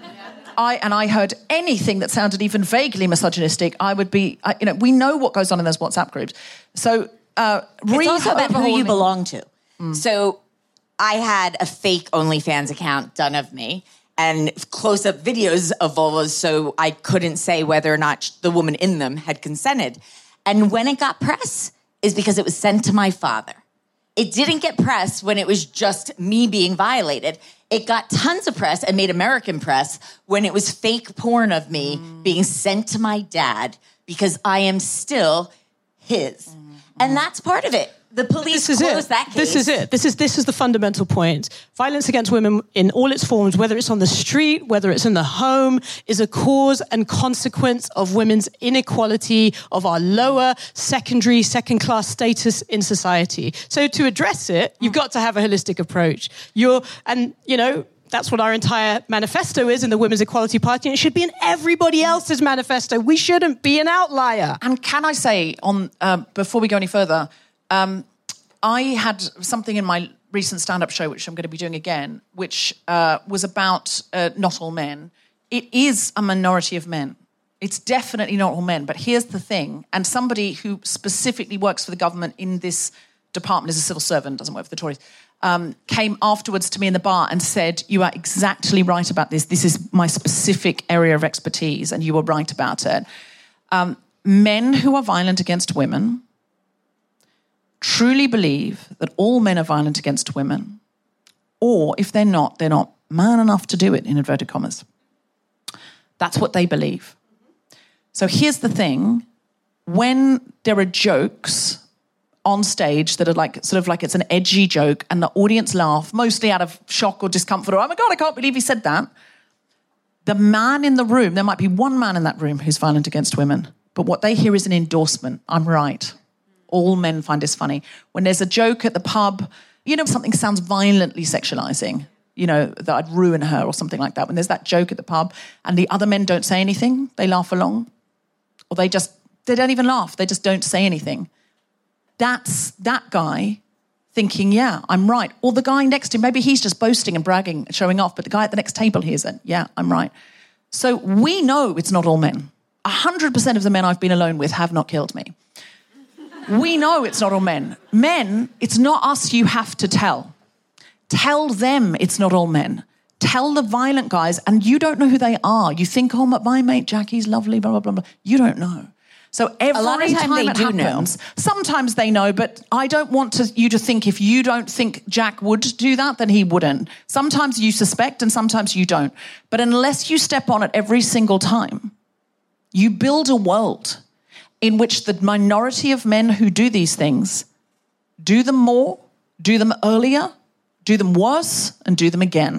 I and I heard anything that sounded even vaguely misogynistic, I would be, I, you know, we know what goes on in those WhatsApp groups. So, uh, it's also about who you overhauling- belong to. Mm. So I had a fake OnlyFans account done of me and close-up videos of vulvas, so I couldn't say whether or not the woman in them had consented. And when it got press is because it was sent to my father. It didn't get press when it was just me being violated. It got tons of press and made American press when it was fake porn of me mm. being sent to my dad because I am still his. Mm. And that's part of it. The police this is closed it. that case. This is it. This is this is the fundamental point. Violence against women in all its forms, whether it's on the street, whether it's in the home, is a cause and consequence of women's inequality, of our lower secondary, second-class status in society. So to address it, you've got to have a holistic approach. You're, and you know, that's what our entire manifesto is in the Women's Equality Party, and it should be in everybody else's manifesto. We shouldn't be an outlier. And can I say, on uh, before we go any further, um, I had something in my recent stand-up show, which I'm going to be doing again, which uh, was about uh, not all men. It is a minority of men. It's definitely not all men. But here's the thing, and somebody who specifically works for the government in this department, is a civil servant, doesn't work for the Tories, um, came afterwards to me in the bar and said, you are exactly right about this. This is my specific area of expertise, and you were right about it. Um, men who are violent against women truly believe that all men are violent against women, or if they're not, they're not man enough to do it, in inverted commas. That's what they believe. So here's the thing. When there are jokes on stage that are like, sort of like it's an edgy joke and the audience laugh, mostly out of shock or discomfort, or, oh my God, I can't believe he said that. The man in the room, there might be one man in that room who's violent against women, but what they hear is an endorsement. I'm right. All men find this funny. When there's a joke at the pub, you know, something sounds violently sexualizing, you know, that I'd ruin her or something like that. When there's that joke at the pub and the other men don't say anything, they laugh along. Or they just, they don't even laugh. They just don't say anything. That's that guy thinking, yeah, I'm right. Or the guy next to him, maybe he's just boasting and bragging, showing off, but the guy at the next table hears it. Yeah, I'm right. So we know it's not all men. one hundred percent of the men I've been alone with have not killed me. We know it's not all men. Men, it's not us you have to tell. Tell them it's not all men. Tell the violent guys, and you don't know who they are. You think, oh, my mate Jackie's lovely, blah, blah, blah, blah. You don't know. So every A lot of time time they it do know. happens, sometimes they know, but I don't want to, you to think if you don't think Jack would do that, then he wouldn't. Sometimes you suspect and sometimes you don't. But unless you step on it every single time, you build a world in which the minority of men who do these things do them more, do them earlier, do them worse, and do them again.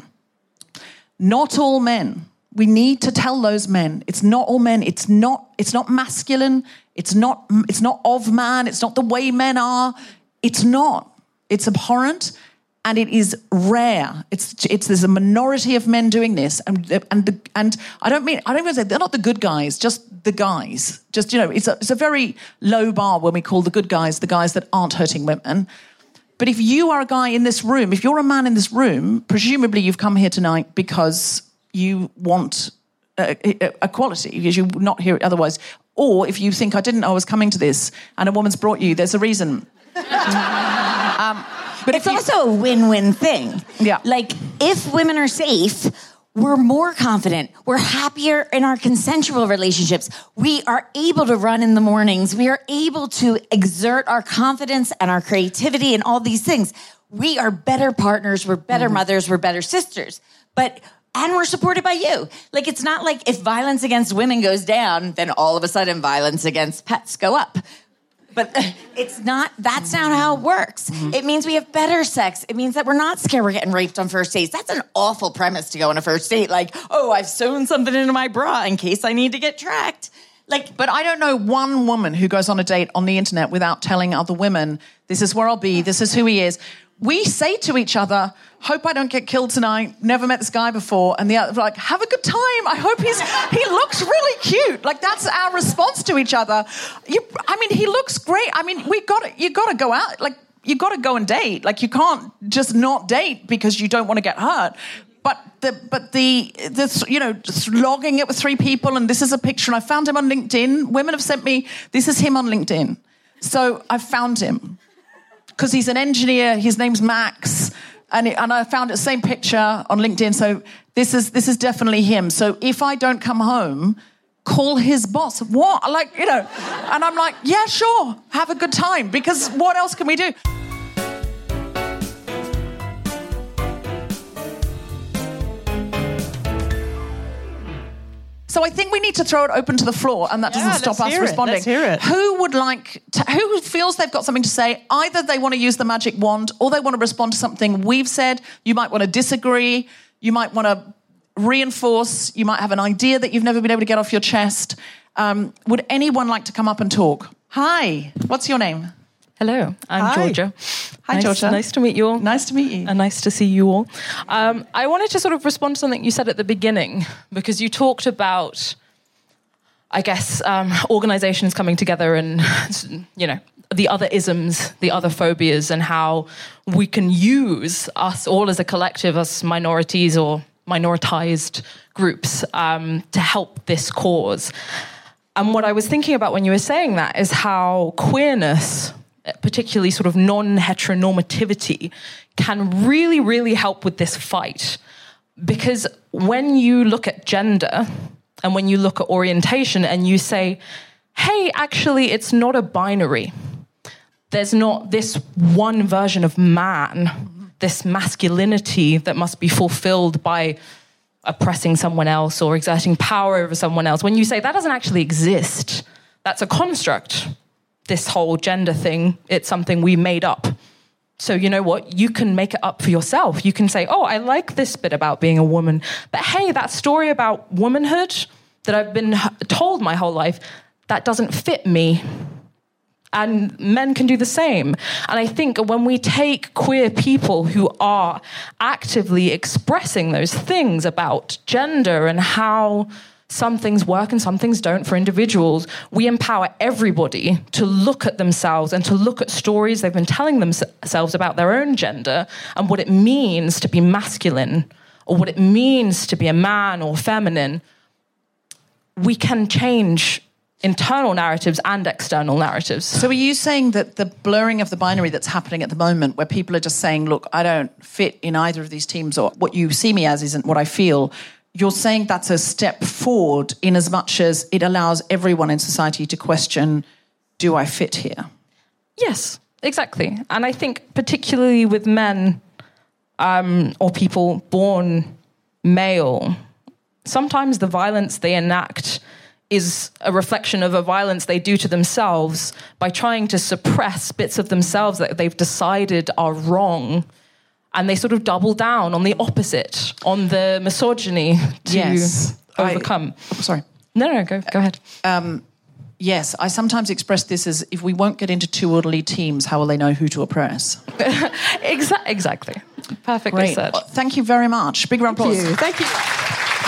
Not all men. We need to tell those men. It's not all men. It's not, it's not masculine. It's not, it's not of man. It's not the way men are. It's not. It's abhorrent. And it is rare. It's it's there's a minority of men doing this, and and the, and I don't mean I don't even say they're not the good guys, just the guys. Just you know, it's a it's a very low bar when we call the good guys the guys that aren't hurting women. But if you are a guy in this room, if you're a man in this room, presumably you've come here tonight because you want uh, equality, because you're not here otherwise. Or if you think I didn't know I was coming to this, and a woman's brought you, there's a reason. um, But it's you, also a win-win thing. Yeah. Like, if women are safe, we're more confident. We're happier in our consensual relationships. We are able to run in the mornings. We are able to exert our confidence and our creativity and all these things. We are better partners. We're better mm-hmm. mothers. We're better sisters. But... And we're supported by you. Like, it's not like if violence against women goes down, then all of a sudden violence against pets go up. But it's not, that's not how it works. Mm-hmm. It means we have better sex. It means that we're not scared we're getting raped on first dates. That's an awful premise to go on a first date. Like, oh, I've sewn something into my bra in case I need to get tracked. Like, but I don't know one woman who goes on a date on the internet without telling other women, this is where I'll be, this is who he is. We say to each other, hope I don't get killed tonight, never met this guy before. And the other, like, have a good time. I hope he's, he looks really cute. Like, that's our response to each other. You, I mean, he looks great. I mean, we got to, you got to go out, like, you got to go and date. Like, you can't just not date because you don't want to get hurt. But the, but the, the, you know, just logging it with three people, and this is a picture, and I found him on LinkedIn. Women have sent me, this is him on LinkedIn. So I found him. Because he's an engineer, his name's Max, and, it, and I found the same picture on LinkedIn, so this is this is definitely him. So if I don't come home, call his boss. What? Like, you know, and I'm like, yeah, sure, have a good time, because what else can we do? So I think we need to throw it open to the floor, and that doesn't yeah, stop us hear responding. It. Let's hear it. Who would like to, who feels they've got something to say? Either they want to use the magic wand, or they want to respond to something we've said. You might want to disagree. You might want to reinforce. You might have an idea that you've never been able to get off your chest. Um, would anyone like to come up and talk? Hi, what's your name? Hello, I'm Hi. Georgia. Hi, nice, Georgia. Nice to meet you all. Nice to meet you. And nice to see you all. Um, I wanted to sort of respond to something you said at the beginning, because you talked about, I guess, um, organizations coming together and, you know, the other isms, the other phobias, and how we can use us all as a collective, as minorities or minoritized groups, um, to help this cause. And what I was thinking about when you were saying that is how queerness, particularly sort of non-heteronormativity, can really, really help with this fight. Because when you look at gender and when you look at orientation and you say, hey, actually, it's not a binary. There's not this one version of man, this masculinity that must be fulfilled by oppressing someone else or exerting power over someone else. When you say that doesn't actually exist, that's a construct. This whole gender thing, it's something we made up. So you know what? You can make it up for yourself. You can say, oh, I like this bit about being a woman, but hey, that story about womanhood that I've been told my whole life, that doesn't fit me. And men can do the same. And I think when we take queer people who are actively expressing those things about gender and how some things work and some things don't for individuals, we empower everybody to look at themselves and to look at stories they've been telling themselves about their own gender and what it means to be masculine or what it means to be a man or feminine. We can change internal narratives and external narratives. So are you saying that the blurring of the binary that's happening at the moment, where people are just saying, look, I don't fit in either of these teams, or what you see me as isn't what I feel, you're saying that's a step forward in as much as it allows everyone in society to question, do I fit here? Yes, exactly. And I think particularly with men um, or people born male, sometimes the violence they enact is a reflection of a violence they do to themselves by trying to suppress bits of themselves that they've decided are wrong. And they sort of double down on the opposite, on the misogyny to yes. overcome. I, oh, sorry. No, no, go, go ahead. Um, yes, I sometimes express this as, if we won't get into two orderly teams, how will they know who to oppress? Exa- exactly. Perfectly Great. said. Well, thank you very much. Big round of applause. Thank you. Thank you.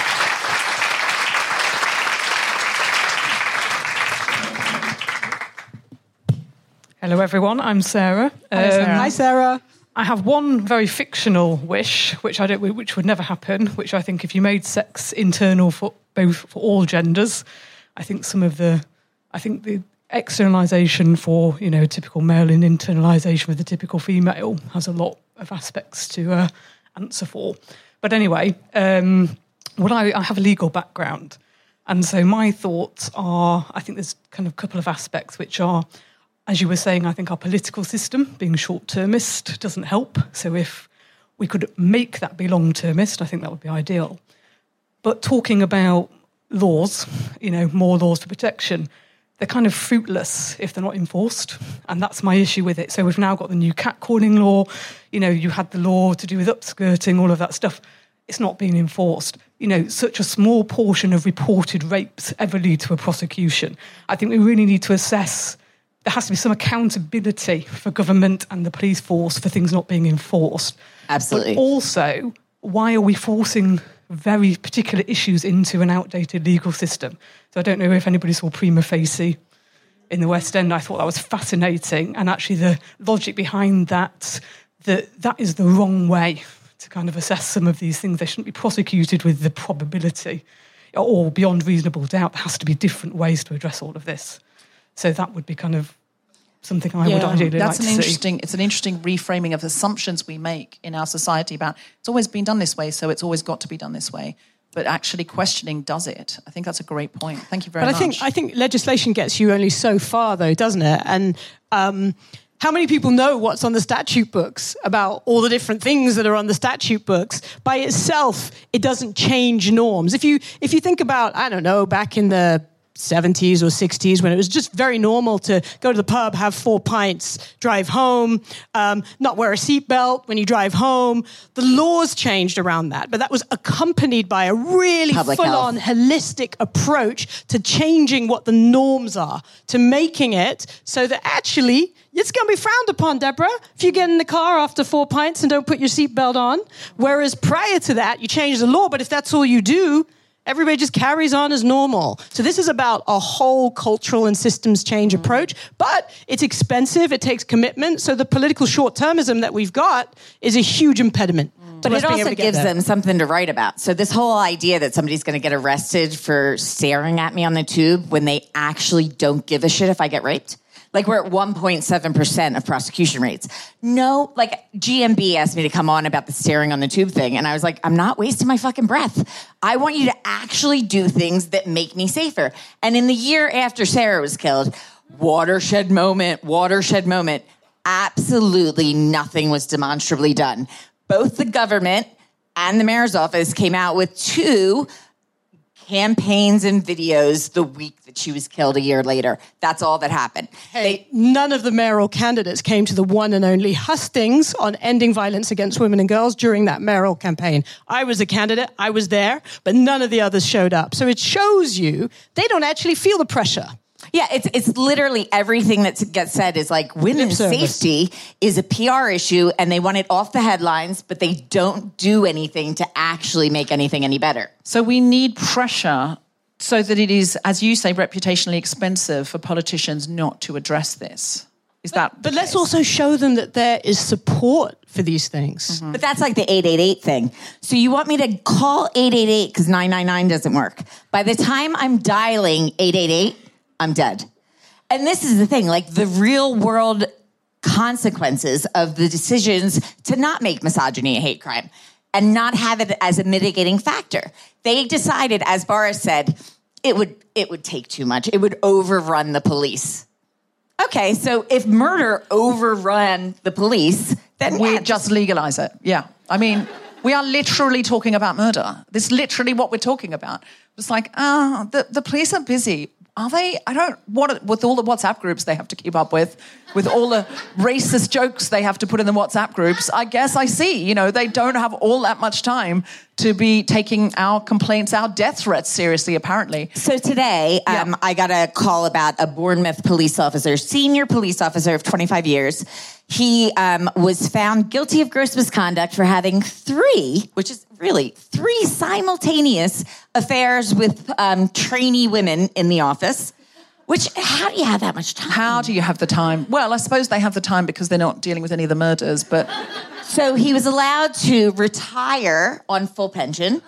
Hello, everyone. I'm Sarah. Hi, Sarah. Um, Hi, Sarah. I have one very fictional wish, which I don't, which would never happen. Which I think, if you made sex internal for both for all genders, I think some of the, I think the externalization for you know typical male and internalization with the typical female has a lot of aspects to uh, answer for. But anyway, um, what I, I have a legal background, and so my thoughts are, I think there's kind of a couple of aspects which are, as you were saying, I think our political system, being short-termist, doesn't help. So if we could make that be long-termist, I think that would be ideal. But talking about laws, you know, more laws for protection, they're kind of fruitless if they're not enforced. And that's my issue with it. So we've now got the new catcalling law. You know, you had the law to do with upskirting, all of that stuff. It's not being enforced. you know, such a small portion of reported rapes ever lead to a prosecution. I think we really need to assess, there has to be some accountability for government and the police force for things not being enforced. Absolutely. But also, why are we forcing very particular issues into an outdated legal system? So I don't know if anybody saw Prima Facie in the West End. I thought that was fascinating. And actually the logic behind that, that that is the wrong way to kind of assess some of these things. They shouldn't be prosecuted with the probability or beyond reasonable doubt. There has to be different ways to address all of this. So that would be kind of something I yeah, would ideally that's like an to interesting, see. It's an interesting reframing of assumptions we make in our society about it's always been done this way, so it's always got to be done this way. But actually questioning, does it? I think that's a great point. Thank you very but much. I think I think legislation gets you only so far, though, doesn't it? And um, how many people know what's on the statute books about all the different things that are on the statute books? By itself, it doesn't change norms. If you if you think about, I don't know, back in the seventies or sixties, when it was just very normal to go to the pub, have four pints, drive home, um, not wear a seatbelt when you drive home. The laws changed around that, but that was accompanied by a really Public full-on health. holistic approach to changing what the norms are, to making it so that actually it's going to be frowned upon, Deborah, if you get in the car after four pints and don't put your seatbelt on. Whereas prior to that, you change the law, but if that's all you do, everybody just carries on as normal. So this is about a whole cultural and systems change approach, but it's expensive, it takes commitment, so the political short-termism that we've got is a huge impediment. But it also gives them something to write about. So this whole idea that somebody's going to get arrested for staring at me on the tube when they actually don't give a shit if I get raped. Like, we're at one point seven percent of prosecution rates. No, like, G M B asked me to come on about the staring on the tube thing, and I was like, I'm not wasting my fucking breath. I want you to actually do things that make me safer. And in the year after Sarah was killed, watershed moment, watershed moment, absolutely nothing was demonstrably done. Both the government and the mayor's office came out with two campaigns and videos the week that she was killed a year later. That's all that happened. Hey, none of the mayoral candidates came to the one and only hustings on ending violence against women and girls during that mayoral campaign. I was a candidate, I was there, but none of the others showed up. So it shows you they don't actually feel the pressure. Yeah, it's it's literally everything that gets said is like women's safety is a P R issue and they want it off the headlines, but they don't do anything to actually make anything any better. So we need pressure so that it is, as you say, reputationally expensive for politicians not to address this. Is that But, but let's also show them that there is support for these things. Mm-hmm. But that's like the eight eight eight thing. So you want me to call eight eight eight because nine nine nine doesn't work. By the time I'm dialing eight eight eight, I'm dead. And this is the thing, like the real world consequences of the decisions to not make misogyny a hate crime and not have it as a mitigating factor. They decided, as Boris said, it would it would take too much. It would overrun the police. Okay, so if murder overrun the police, then we yeah, just legalize it. Yeah. I mean, we are literally talking about murder. This is literally what we're talking about. It's like, ah, uh, the, the police are busy. Are they? I don't, what, with all the WhatsApp groups they have to keep up with, with all the racist jokes they have to put in the WhatsApp groups, I guess I see, you know, they don't have all that much time to be taking our complaints, our death threats seriously, apparently. So today, um, yeah. I got a call about a Bournemouth police officer, senior police officer of twenty-five years. He um, was found guilty of gross misconduct for having three, which is really three simultaneous affairs with um, trainee women in the office. Which, how do you have that much time? How do you have the time? Well, I suppose they have the time because they're not dealing with any of the murders, but... So he was allowed to retire on full pension.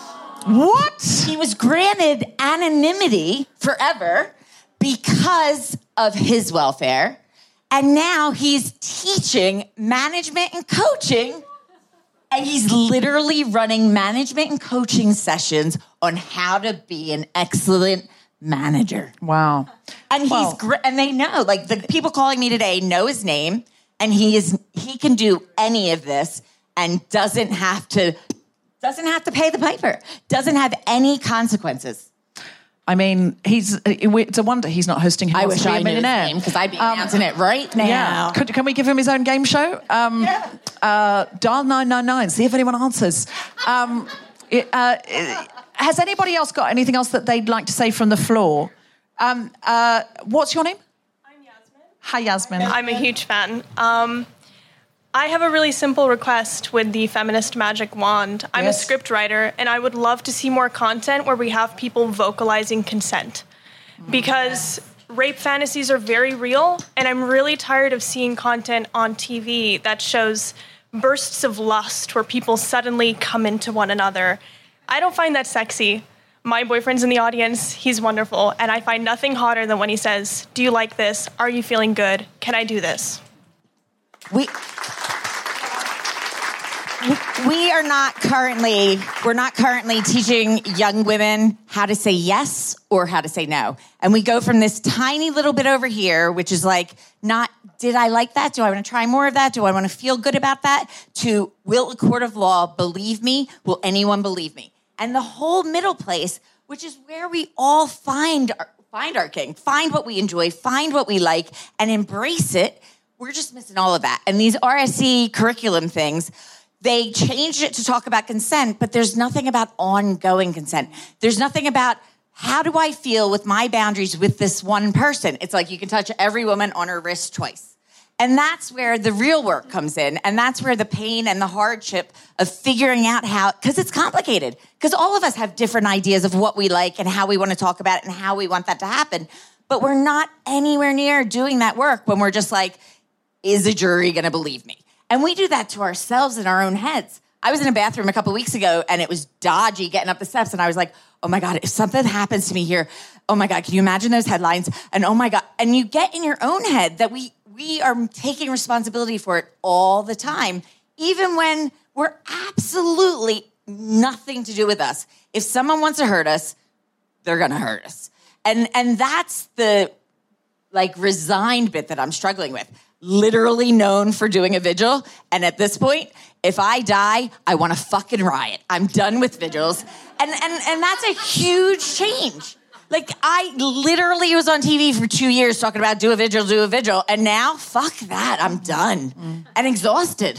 What? He was granted anonymity forever because of his welfare. And now he's teaching management and coaching. And he's literally running management and coaching sessions on how to be an excellent manager. Wow. And he's well, gr- and they know, like the people calling me today know his name, and he is he can do any of this and doesn't have to doesn't have to pay the piper. Doesn't have any consequences. I mean, he's it's a wonder he's not hosting Who I Wants wish to Be I a knew his Millionaire. name because I'd be announcing um, it right now. Yeah. Could, can we give him his own game show? Um, yeah. uh, dial nine nine nine, see if anyone answers. Um, It, uh, has anybody else got anything else that they'd like to say from the floor? Um, uh, what's your name? I'm Yasmin. Hi, Yasmin. I'm a huge fan. Um, I have a really simple request with the Feminist Magic Wand. I'm Yes. a script writer, and I would love to see more content where we have people vocalizing consent. Because rape fantasies are very real, and I'm really tired of seeing content on T V that shows bursts of lust where people suddenly come into one another. I don't find that sexy. My boyfriend's in the audience. He's wonderful. And I find nothing hotter than when he says, do you like this? Are you feeling good? Can I do this? We we are not currently we're not currently teaching young women how to say yes or how to say no. And we go from this tiny little bit over here, which is like not did I like that? Do I want to try more of that? Do I want to feel good about that? To will a court of law believe me? Will anyone believe me? And the whole middle place, which is where we all find our, find our king, find what we enjoy, find what we like, and embrace it. We're just missing all of that. And these R S E curriculum things, they changed it to talk about consent, but there's nothing about ongoing consent. There's nothing about how do I feel with my boundaries with this one person? It's like you can touch every woman on her wrist twice. And that's where the real work comes in. And that's where the pain and the hardship of figuring out how, because it's complicated. Because all of us have different ideas of what we like and how we want to talk about it and how we want that to happen. But we're not anywhere near doing that work when we're just like, is the jury going to believe me? And we do that to ourselves in our own heads. I was in a bathroom a couple weeks ago and it was dodgy getting up the steps. And I was like, oh my God, if something happens to me here, oh my God, can you imagine those headlines? And oh my God, and you get in your own head that we we are taking responsibility for it all the time, even when we're absolutely nothing to do with us. If someone wants to hurt us, they're going to hurt us. And and that's the like resigned bit that I'm struggling with. Literally known for doing a vigil. And at this point, if I die, I want to fucking riot. I'm done with vigils. And, and, and that's a huge change. Like, I literally was on T V for two years talking about do a vigil, do a vigil. And now, fuck that. I'm done mm. and exhausted.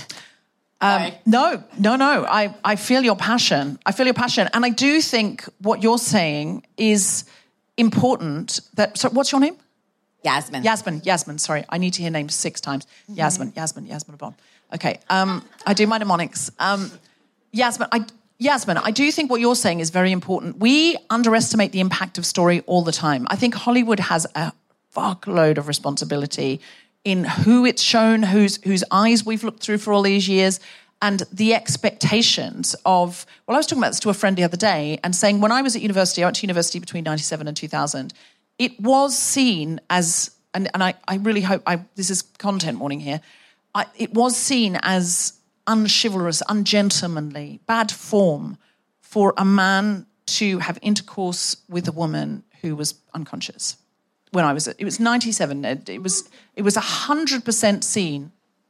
Um, no, no, no. I, I feel your passion. I feel your passion. And I do think what you're saying is important. That. So what's your name? Yasmin. Yasmin, Yasmin, sorry. I need to hear names six times. Mm-hmm. Yasmin, Yasmin, Yasmin Abon. Okay, um, I do my mnemonics. Um, Yasmin, I, Yasmin, I do think what you're saying is very important. We underestimate the impact of story all the time. I think Hollywood has a fuckload of responsibility in who it's shown, whose, whose eyes we've looked through for all these years, and the expectations of... Well, I was talking about this to a friend the other day and saying when I was at university, I went to university between ninety-seven and two thousand, it was seen as, and, and I, I really hope, I, this is content warning here, I, it was seen as unchivalrous, ungentlemanly, bad form for a man to have intercourse with a woman who was unconscious. When I was, it was ninety-seven, it, it was it was one hundred percent seen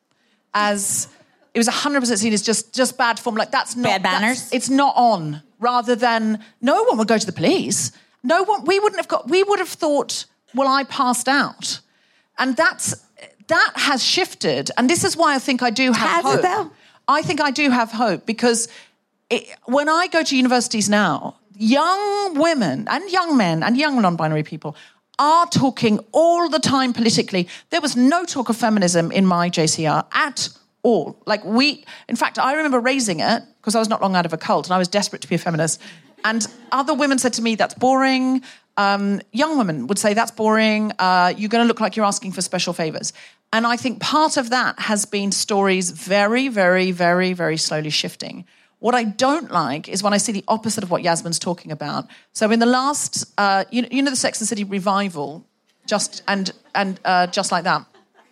as, it was one hundred percent seen as just, just bad form, like that's not... Bad manners? It's not on, rather than, no one would go to the police. No one, we wouldn't have got, we would have thought, well, I passed out. And that's, that has shifted. And this is why I think I do have has hope. It though? I think I do have hope because it, when I go to universities now, young women and young men and young non-binary people are talking all the time politically. There was no talk of feminism in my J C R at all. Like we, in fact, I remember raising it because I was not long out of a cult and I was desperate to be a feminist. And other women said to me, that's boring. Um, young women would say, that's boring. Uh, you're going to look like you're asking for special favours. And I think part of that has been stories very, very, very, very slowly shifting. What I don't like is when I see the opposite of what Yasmin's talking about. So in the last, uh, you, know, you know the Sex and the City revival, just and and uh, just like that,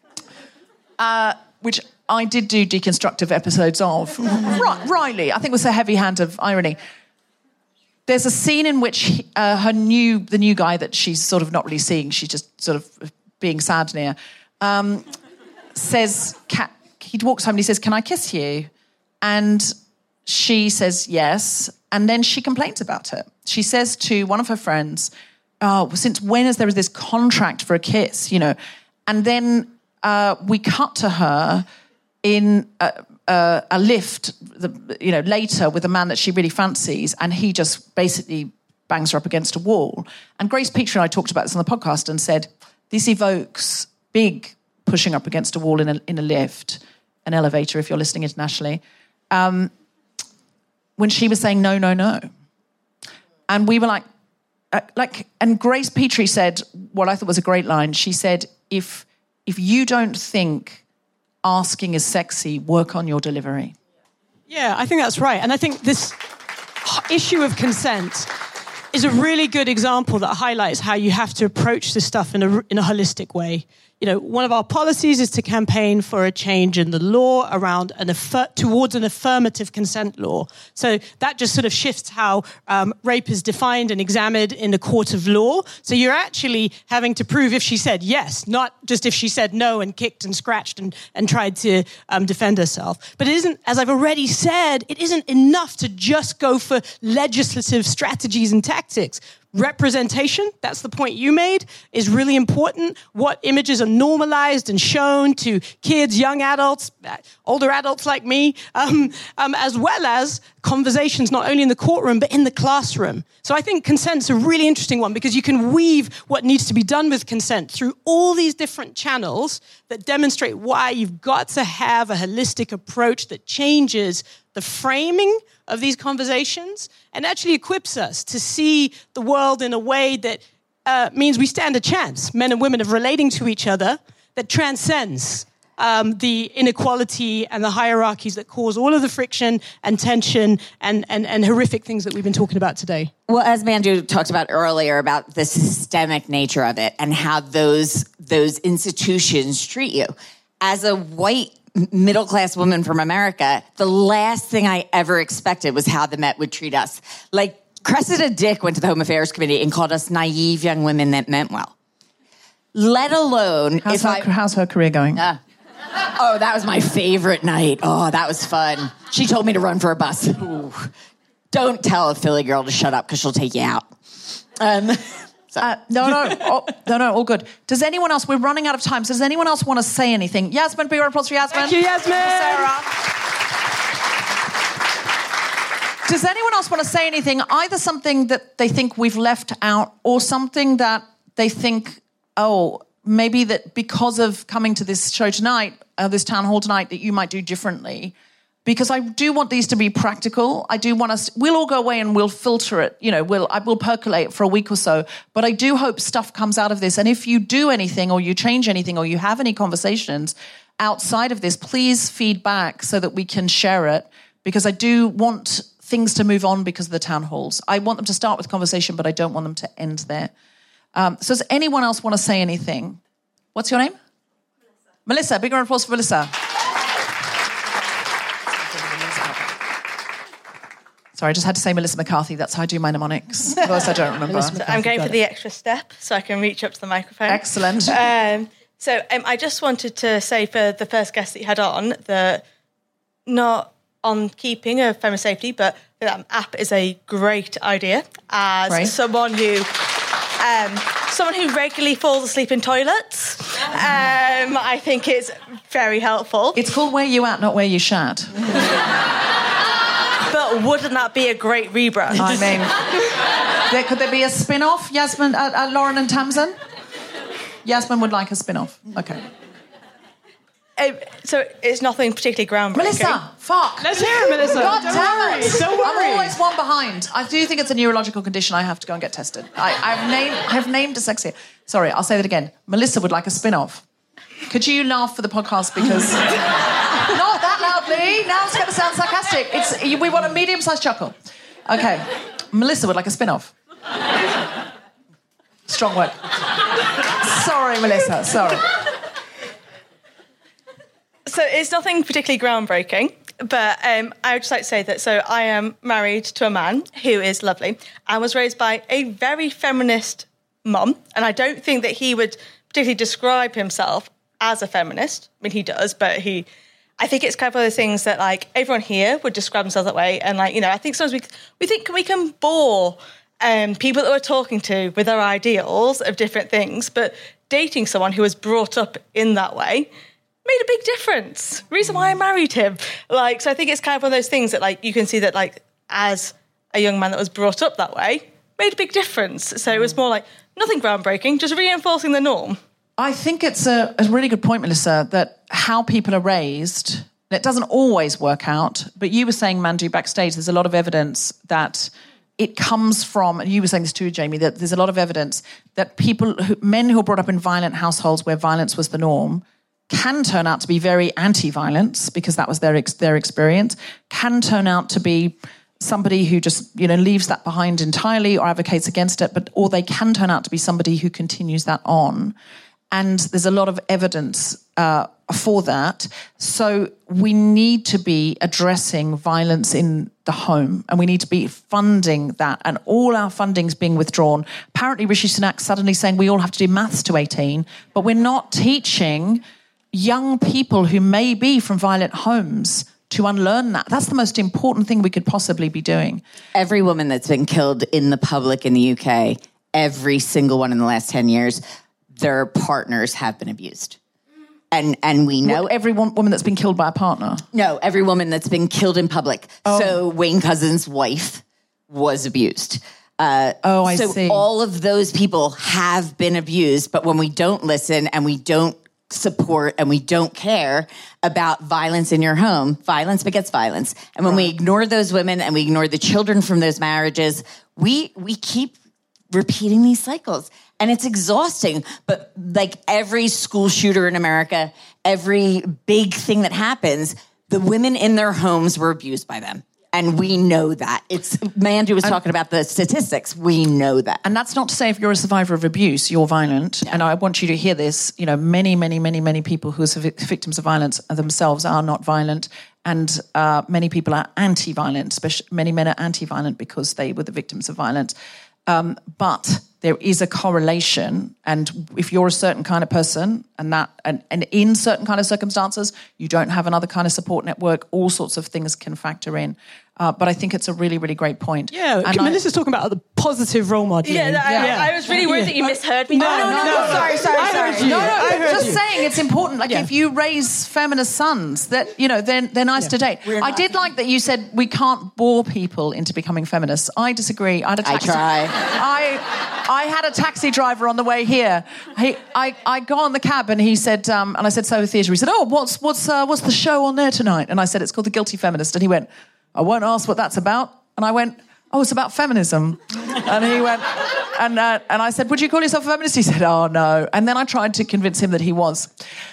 uh, which I did do deconstructive episodes of. R- Riley, I think was a heavy hand of irony. There's a scene in which uh, her new, the new guy that she's sort of not really seeing, she's just sort of being sad near, um, says, he walks home and he says, can I kiss you? And she says yes, and then she complains about it. She says to one of her friends, oh, since when is there this contract for a kiss, you know? And then uh, we cut to her in... Uh, uh, a lift, the, you know, later with a man that she really fancies, and he just basically bangs her up against a wall. And Grace Petrie and I talked about this on the podcast and said, this evokes big pushing up against a wall in a, in a lift, an elevator, if you're listening internationally, um, when she was saying, no, no, no. And we were like, uh, like, and Grace Petrie said what I thought was a great line. She said, if if you don't think asking is sexy, work on your delivery. Yeah, I think that's right. And I think this issue of consent is a really good example that highlights how you have to approach this stuff in a, in a holistic way. You know, one of our policies is to campaign for a change in the law around an affir- towards an affirmative consent law. So that just sort of shifts how um, rape is defined and examined in a court of law. So you're actually having to prove if she said yes, not just if she said no and kicked and scratched and, and tried to um, defend herself. But it isn't, as I've already said, it isn't enough to just go for legislative strategies and tactics. Representation, that's the point you made, is really important. What images are normalized and shown to kids, young adults, older adults like me, um, um, as well as conversations not only in the courtroom, but in the classroom. So I think consent's a really interesting one because you can weave what needs to be done with consent through all these different channels that demonstrate why you've got to have a holistic approach that changes the framing of these conversations and actually equips us to see the world in a way that uh, means we stand a chance, men and women, of relating to each other that transcends um, the inequality and the hierarchies that cause all of the friction and tension and, and, and horrific things that we've been talking about today. Well, as Mandu talked about earlier about the systemic nature of it and how those those institutions treat you. As a white middle-class woman from America, the last thing I ever expected was how the Met would treat us. Like, Cressida Dick went to the Home Affairs Committee and called us naive young women that meant well. Let alone... How's, if her, I, how's her career going? Uh, oh, that was my favorite night. Oh, that was fun. She told me to run for a bus. Ooh. Don't tell a Philly girl to shut up because she'll take you out. Um... Uh, no, no, oh, no, no, all good. Does anyone else, we're running out of time, so does anyone else want to say anything? Yasmin, big round of applause for Yasmin. Thank you, Yasmin. Sarah. Does anyone else want to say anything, either something that they think we've left out or something that they think, oh, maybe that because of coming to this show tonight, uh, this town hall tonight, that you might do differently? Because I do want these to be practical. I do want us, we'll all go away and we'll filter it. You know, we'll, I will percolate for a week or so. But I do hope stuff comes out of this. And if you do anything or you change anything or you have any conversations outside of this, please feed back so that we can share it. Because I do want things to move on because of the town halls. I want them to start with conversation, but I don't want them to end there. Um, so does anyone else want to say anything? What's your name? Melissa. Melissa, big round of applause for Melissa. Sorry, I just had to say Melissa McCarthy. That's how I do my mnemonics. Otherwise, I don't remember. So I'm going for the extra step so I can reach up to the microphone. Excellent. Um, so um, I just wanted to say for the first guest that you had on that not on keeping of feminist safety, but that app is a great idea as right. someone who um, someone who regularly falls asleep in toilets. Um, I think it's very helpful. It's called Where You At, not Where You Shat. But wouldn't that be a great rebrand? I mean, there, could there be a spin-off, Yasmin, uh, uh, Lauren and Tamsin? Yasmin would like a spin-off. Okay. Um, so it's nothing particularly groundbreaking. Melissa, fuck. Let's hear it, Melissa. God Don't damn worry. it. Don't worry. I'm always one behind. I do think it's a neurological condition. I have to go and get tested. I, I've named I've named dyslexia. Sorry, I'll say that again. Melissa would like a spin-off. Could you laugh for the podcast because... Not that loudly. Now it's going to sound sarcastic. It's we want a medium-sized chuckle. Okay. Melissa would like a spin-off. Strong word. Sorry, Melissa. Sorry. So it's nothing particularly groundbreaking, but um, I would just like to say that, so I am married to a man who is lovely and was raised by a very feminist mum, and I don't think that he would particularly describe himself as a feminist. I mean, he does, but he... I think it's kind of one of those things that, like, everyone here would describe themselves that way, and, like, you know, I think sometimes we we think we can bore um, people that we're talking to with our ideals of different things, but dating someone who was brought up in that way made a big difference. Reason why I married him. Like, so I think it's kind of one of those things that, like, you can see that, like, as a young man that was brought up that way, made a big difference. So it was more like nothing groundbreaking, just reinforcing the norm. I think it's a, a really good point, Melissa, that how people are raised, it doesn't always work out. But you were saying, Mandu, backstage, there's a lot of evidence that it comes from, and you were saying this too, Jamie, that there's a lot of evidence that people, who, men who are brought up in violent households where violence was the norm, can turn out to be very anti-violence because that was their ex- their experience, can turn out to be somebody who just, you know, leaves that behind entirely or advocates against it, but or they can turn out to be somebody who continues that on. And there's a lot of evidence uh, for that. So we need to be addressing violence in the home, and we need to be funding that. And all our funding's being withdrawn. Apparently, Rishi Sunak's suddenly saying we all have to do maths to eighteen, but we're not teaching young people who may be from violent homes to unlearn that. That's the most important thing we could possibly be doing. Every woman that's been killed in the public in the U K, every single one in the last ten years, their partners have been abused. And and we know... What, every one, woman that's been killed by a partner? No, every woman that's been killed in public. Oh. So Wayne Couzens' wife was abused. Uh, oh, I so see. So all of those people have been abused, but when we don't listen and we don't support and we don't care about violence in your home, violence begets violence. And when right. we ignore those women and we ignore the children from those marriages, we we keep repeating these cycles. And it's exhausting. But like every school shooter in America, every big thing that happens, the women in their homes were abused by them. And we know that. It's Mandu was and, talking about the statistics. We know that. And that's not to say if you're a survivor of abuse, you're violent. Yeah. And I want you to hear this. You know, many, many, many, many people who are victims of violence themselves are not violent. And uh, many people are anti-violent. Especially many men are anti-violent because they were the victims of violence. Um, but there is a correlation, and if you're a certain kind of person and that and, and in certain kind of circumstances, you don't have another kind of support network, all sorts of things can factor in. Uh, but I think it's a really, really great point. Yeah, and Melissa's talking about the positive role model. Yeah, that, yeah. I, I was really worried yeah. that you misheard me. No, no, no, no, no, no. sorry, sorry, I sorry. Heard you. No, no, I heard just you. saying it's important. Like yeah. if you raise feminist sons, that you know, they're they're nice yeah. to date. We're I not. did like that you said we can't bore people into becoming feminists. I disagree. I had a taxi. I try. I I had a taxi driver on the way here. He, I I got on the cab and he said, um, and I said, so theatre. He said, oh, what's what's uh, what's the show on there tonight? And I said, it's called The Guilty Feminist. And he went, I won't ask what that's about. And I went, oh, it's about feminism. And he went, and uh, and I said, would you call yourself a feminist? He said, oh, no. And then I tried to convince him that he was.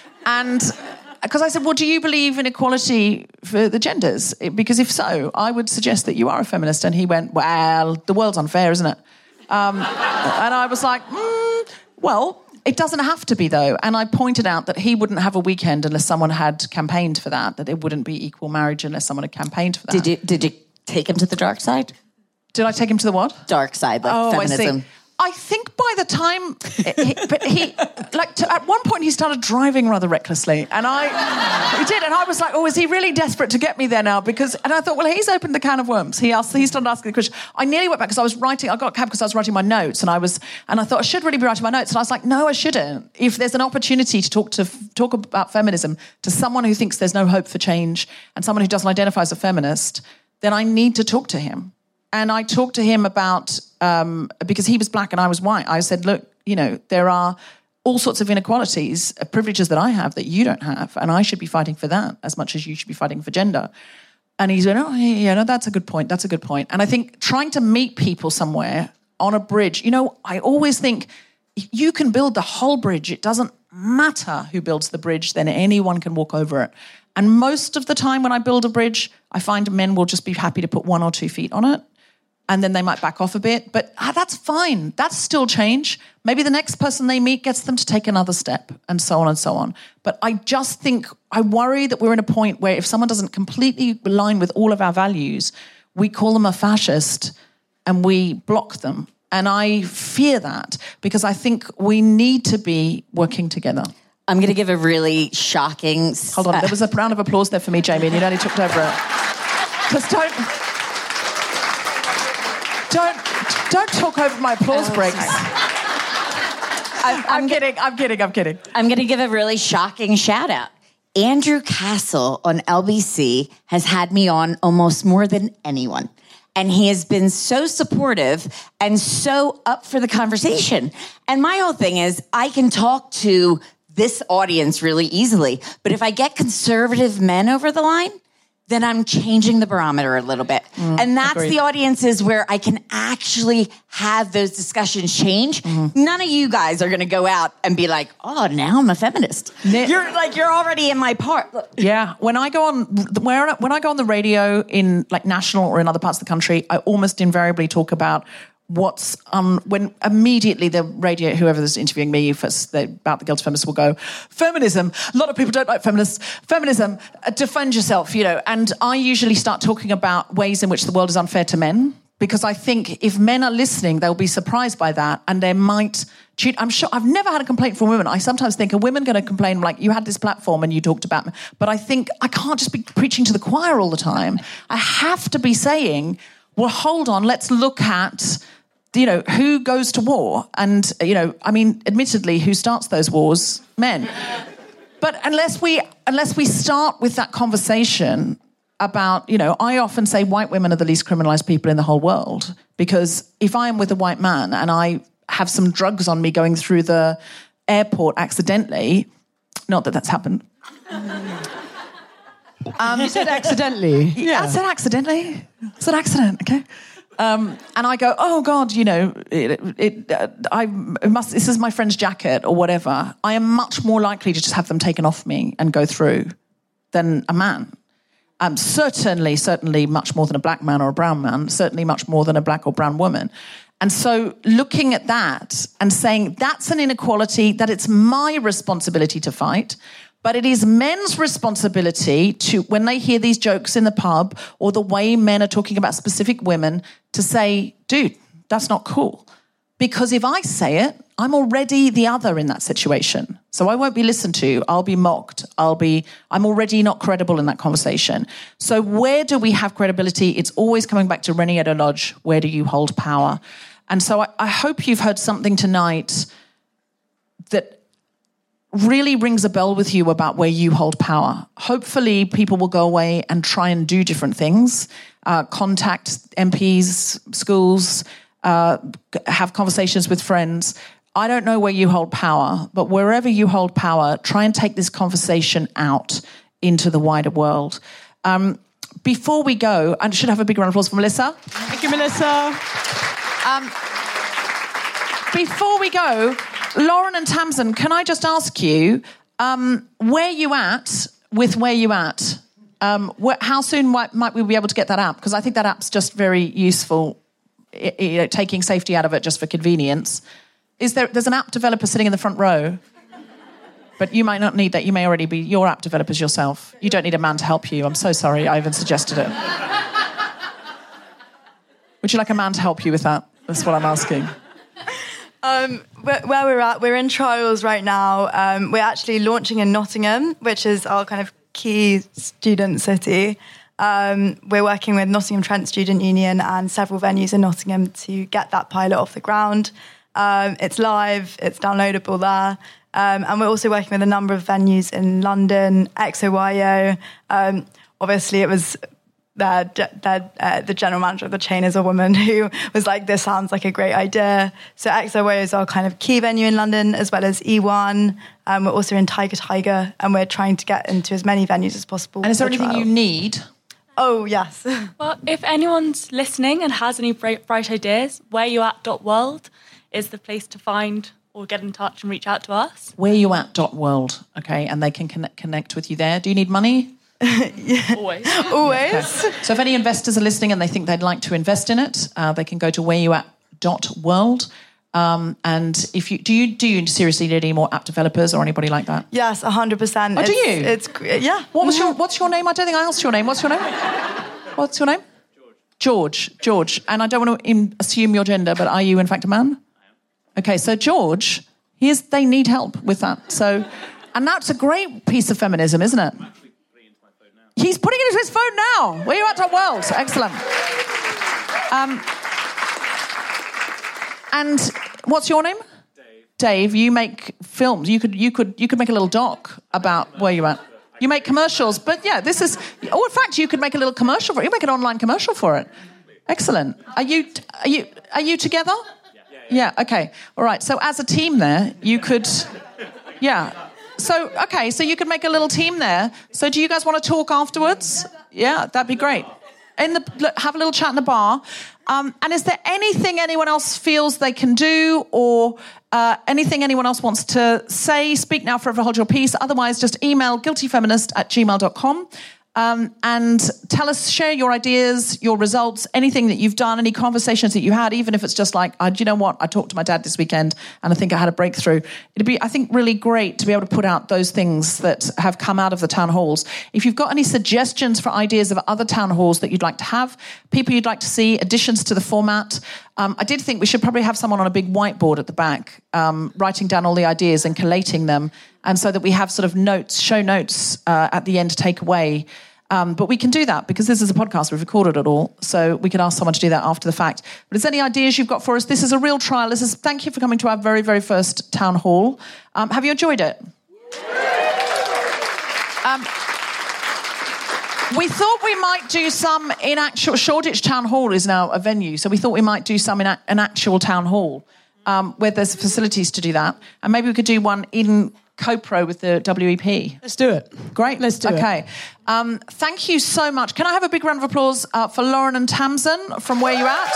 And because I said, well, do you believe in equality for the genders? Because if so, I would suggest that you are a feminist. And he went, well, the world's unfair, isn't it? Um, and I was like, mm, well, it doesn't have to be, though. And I pointed out that he wouldn't have a weekend unless someone had campaigned for that, that it wouldn't be equal marriage unless someone had campaigned for that. Did you, did you take him to the dark side? Did I take him to the what? Dark side, like oh, feminism. I see. I think by the time, he, but he, like, to, at one point he started driving rather recklessly, and I, he did, and I was like, oh, is he really desperate to get me there now? Because, and I thought, well, he's opened the can of worms. He asked, he started asking the question. I nearly went back because I was writing. I got a cab because I was writing my notes, and I was, and I thought I should really be writing my notes, and I was like, no, I shouldn't. If there's an opportunity to talk to talk about feminism to someone who thinks there's no hope for change and someone who doesn't identify as a feminist, then I need to talk to him. And I talked to him about, um, because he was black and I was white, I said, look, you know, there are all sorts of inequalities, uh, privileges that I have that you don't have, and I should be fighting for that as much as you should be fighting for gender. And he said, oh, yeah, no, that's a good point, that's a good point. And I think trying to meet people somewhere on a bridge, you know, I always think you can build the whole bridge. It doesn't matter who builds the bridge, then anyone can walk over it. And most of the time when I build a bridge, I find men will just be happy to put one or two feet on it. And then they might back off a bit. But ah, that's fine. That's still change. Maybe the next person they meet gets them to take another step, and so on and so on. But I just think, I worry that we're in a point where if someone doesn't completely align with all of our values, we call them a fascist and we block them. And I fear that because I think we need to be working together. I'm going to give a really shocking... Hold on, there was a round of applause there for me, Jamie, and you nearly took over it. Just don't... Don't don't talk over my applause oh, breaks. I'm, I'm, I'm kidding, I'm kidding, I'm kidding. I'm going to give a really shocking shout out. Andrew Castle on L B C has had me on almost more than anyone. And he has been so supportive and so up for the conversation. And my whole thing is I can talk to this audience really easily. But if I get conservative men over the line, then I'm changing the barometer a little bit. Mm, and that's agreed. The audiences where I can actually have those discussions change. Mm-hmm. None of you guys are going to go out and be like, oh, now I'm a feminist. Ne- you're like, you're already in my part. Look. Yeah. When I go on, where, when I go on the radio in like national or in other parts of the country, I almost invariably talk about what's um when immediately the radio, whoever's interviewing me first, they, about the Guilty Feminists will go, feminism, a lot of people don't like feminists, feminism, uh, defend yourself, you know. And I usually start talking about ways in which the world is unfair to men, because I think if men are listening, they'll be surprised by that, and they might cheat. I'm sure, I've never had a complaint from women. I sometimes think, are women going to complain, like, you had this platform and you talked about me? But I think I can't just be preaching to the choir all the time. I have to be saying, well, hold on, let's look at, you know, who goes to war? And, you know, I mean, admittedly, who starts those wars? Men. But unless we unless we start with that conversation about, you know, I often say white women are the least criminalized people in the whole world, because if I am with a white man and I have some drugs on me going through the airport accidentally, not that that's happened. Um, you said accidentally. Yeah, I said accidentally. I said accident, okay? Um, and I go, oh God, you know, it, it, uh, I it must. This is my friend's jacket or whatever. I am much more likely to just have them taken off me and go through than a man. Um, certainly, certainly much more than a black man or a brown man. Certainly much more than a black or brown woman. And so looking at that and saying that's an inequality that it's my responsibility to fight. But it is men's responsibility to, when they hear these jokes in the pub or the way men are talking about specific women, to say, dude, that's not cool. Because if I say it, I'm already the other in that situation. So I won't be listened to. I'll be mocked. I'll be, I'm already not credible in that conversation. So where do we have credibility? It's always coming back to Henrietta Lodge. Where do you hold power? And so I, I hope you've heard something tonight that really rings a bell with you about where you hold power. Hopefully people will go away and try and do different things, uh, contact M Ps, schools, uh, have conversations with friends. I don't know where you hold power, but wherever you hold power, try and take this conversation out into the wider world. Um, before we go, I should have a big round of applause for Melissa. Thank you, Melissa. Um, before we go, Lauren and Tamsin, can I just ask you, um, where you at with where you at? Um, wh- how soon might, might we be able to get that app? Because I think that app's just very useful, I- you know, taking safety out of it just for convenience. Is there? There's an app developer sitting in the front row, but you might not need that. You may already be your app developers yourself. You don't need a man to help you. I'm so sorry I even suggested it. Would you like a man to help you with that? That's what I'm asking. Um, where, where we're at, we're in trials right now. Um, we're actually launching in Nottingham, which is our kind of key student city. Um, we're working with Nottingham Trent Student Union and several venues in Nottingham to get that pilot off the ground. Um, it's live, it's downloadable there. Um, and we're also working with a number of venues in London, X O Y O. Um, obviously, it was... Their, their, uh, the general manager of the chain is a woman who was like, this sounds like a great idea. So X O Y O is our kind of key venue in London, as well as E one. Um, we're also in Tiger Tiger, and we're trying to get into as many venues as possible. And is there anything you need? Oh, yes. Well, if anyone's listening and has any bright, bright ideas, where you at dot world is the place to find or get in touch and reach out to us. Where you at dot world, okay, and they can connect, connect with you there. Do you need money? Yeah. Always. Always. Okay. So if any investors are listening and they think they'd like to invest in it, uh, they can go to where you at dot world. Um, and if you do you do you seriously need any more app developers or anybody like that? Yes, one hundred percent. Oh, do you? It's, yeah. What was your What's your name? I don't think I asked your name. What's your name? What's your name? George. George. George. And I don't want to im- assume your gender, but are you in fact a man? I am. Okay, so George, he is, they need help with that. So, and that's a great piece of feminism, isn't it? He's putting it into his phone now. Where you at dot world? Excellent. Um, and what's your name? Dave. Dave, you make films. You could you could you could make a little doc about where you at. You make commercials, but yeah, this is. Oh, in fact, you could make a little commercial for it. You make an online commercial for it. Excellent. Are you? Are you? Are you together? Yeah. Okay. All right. So as a team, there, you could. Yeah. So okay. So you could make a little team there. So do you guys want to talk afterwards? Yeah, that'd be great. In the have a little chat in the bar. Um, and is there anything anyone else feels they can do, or uh, anything anyone else wants to say? Speak now, forever hold your peace. Otherwise, just email guiltyfeminist at gmail dot com. Um, and tell us, share your ideas, your results, anything that you've done, any conversations that you had, even if it's just like, oh, do you know what? I talked to my dad this weekend and I think I had a breakthrough. It'd be, I think, really great to be able to put out those things that have come out of the town halls. If you've got any suggestions for ideas of other town halls that you'd like to have, people you'd like to see, additions to the format, um, I did think we should probably have someone on a big whiteboard at the back, um, writing down all the ideas and collating them. And so that we have sort of notes, show notes uh, at the end to take away. Um, but we can do that because this is a podcast. We've recorded it all. So we can ask someone to do that after the fact. But is there any ideas you've got for us? This is a real trial. This is, thank you for coming to our very, very first town hall. Um, have you enjoyed it? Um, we thought we might do some in actual... Shoreditch Town Hall is now a venue. So we thought we might do some in a, an actual town hall um, where there's facilities to do that. And maybe we could do one in... co-pro with the W E P. Let's do it. Great. Let's do okay. it. Okay. Um, thank you so much. Can I have a big round of applause uh, for Lauren and Tamsin from Where You At?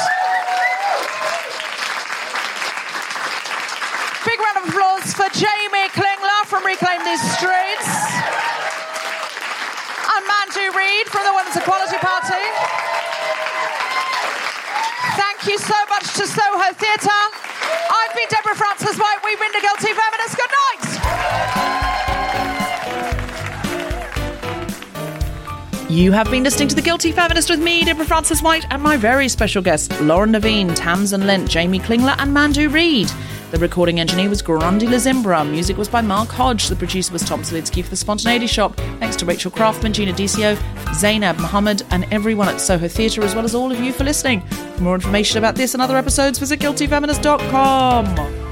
Big round of applause for Jamie Klingler from Reclaim These Streets. And Mandu Reid from the Women's Equality Party. Thank you so much to Soho Theatre. I've been Deborah Frances-White. We've been the Guilty Feminists. Good night. You have been listening to The Guilty Feminist with me, Deborah Frances-White, and my very special guests, Lauren Naveen, Tamsin Lent, Jamie Klingler, and Mandu Reid. The recording engineer was Grundy Lazimbra. Music was by Mark Hodge. The producer was Tom Salinsky for The Spontaneity Shop. Thanks to Rachel Craftman, Gina Dicio, Zainab Mohammed, and everyone at Soho Theatre, as well as all of you for listening. For more information about this and other episodes, visit guilty feminist dot com.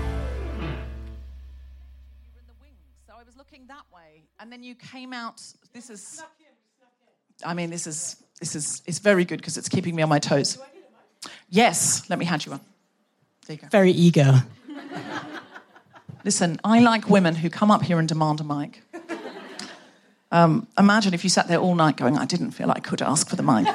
And then you came out. This is. I mean, this is this is it's very good because it's keeping me on my toes. Yes, let me hand you one. There you go. Very eager. Listen, I like women who come up here and demand a mic. Um, imagine if you sat there all night going, I didn't feel I could ask for the mic.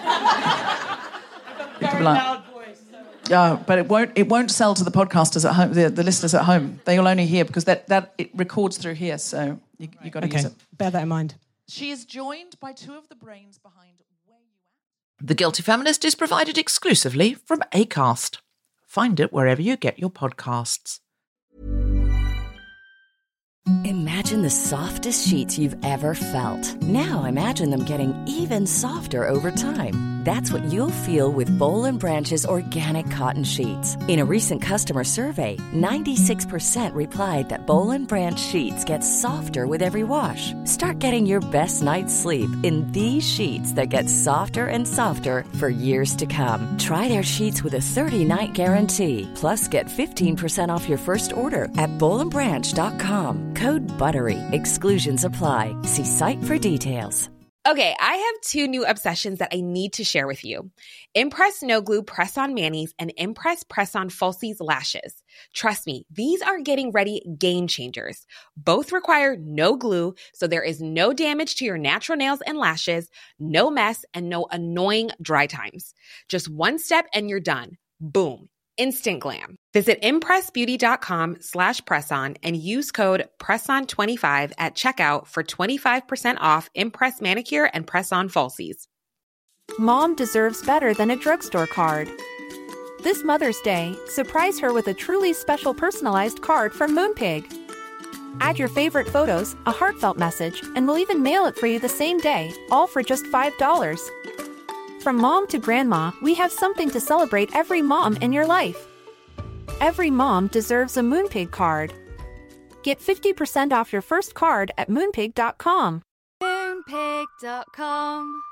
Very loud voice. Yeah, but it won't it won't sell to the podcasters at home, the, the listeners at home. They'll only hear because that that it records through here, so you you got to okay. use it. Bear that in mind. She is joined by two of the brains behind Where You At. The Guilty Feminist is provided exclusively from Acast. Find it wherever you get your podcasts. Imagine the softest sheets you've ever felt. Now imagine them getting even softer over time. That's what you'll feel with Boll and Branch's organic cotton sheets. In a recent customer survey, ninety-six percent replied that Boll and Branch sheets get softer with every wash. Start getting your best night's sleep in these sheets that get softer and softer for years to come. Try their sheets with a thirty-night guarantee. Plus, get fifteen percent off your first order at boll and branch dot com. Code BUTTERY. Exclusions apply. See site for details. Okay, I have two new obsessions that I need to share with you. Impress No Glue Press-On Manis and Impress Press-On Falsies Lashes. Trust me, these are getting ready game changers. Both require no glue, so there is no damage to your natural nails and lashes, no mess, and no annoying dry times. Just one step and you're done. Boom. Instant glam. Visit impressbeauty.com slash presson and use code presson twenty-five at checkout for twenty-five percent off Impress Manicure and Press-On Falsies. Mom deserves better than a drugstore card. This Mother's Day, surprise her with a truly special personalized card from Moonpig. Add your favorite photos, a heartfelt message, and we'll even mail it for you the same day, all for just five dollars. From mom to grandma, we have something to celebrate every mom in your life. Every mom deserves a Moonpig card. Get fifty percent off your first card at moonpig dot com. Moonpig dot com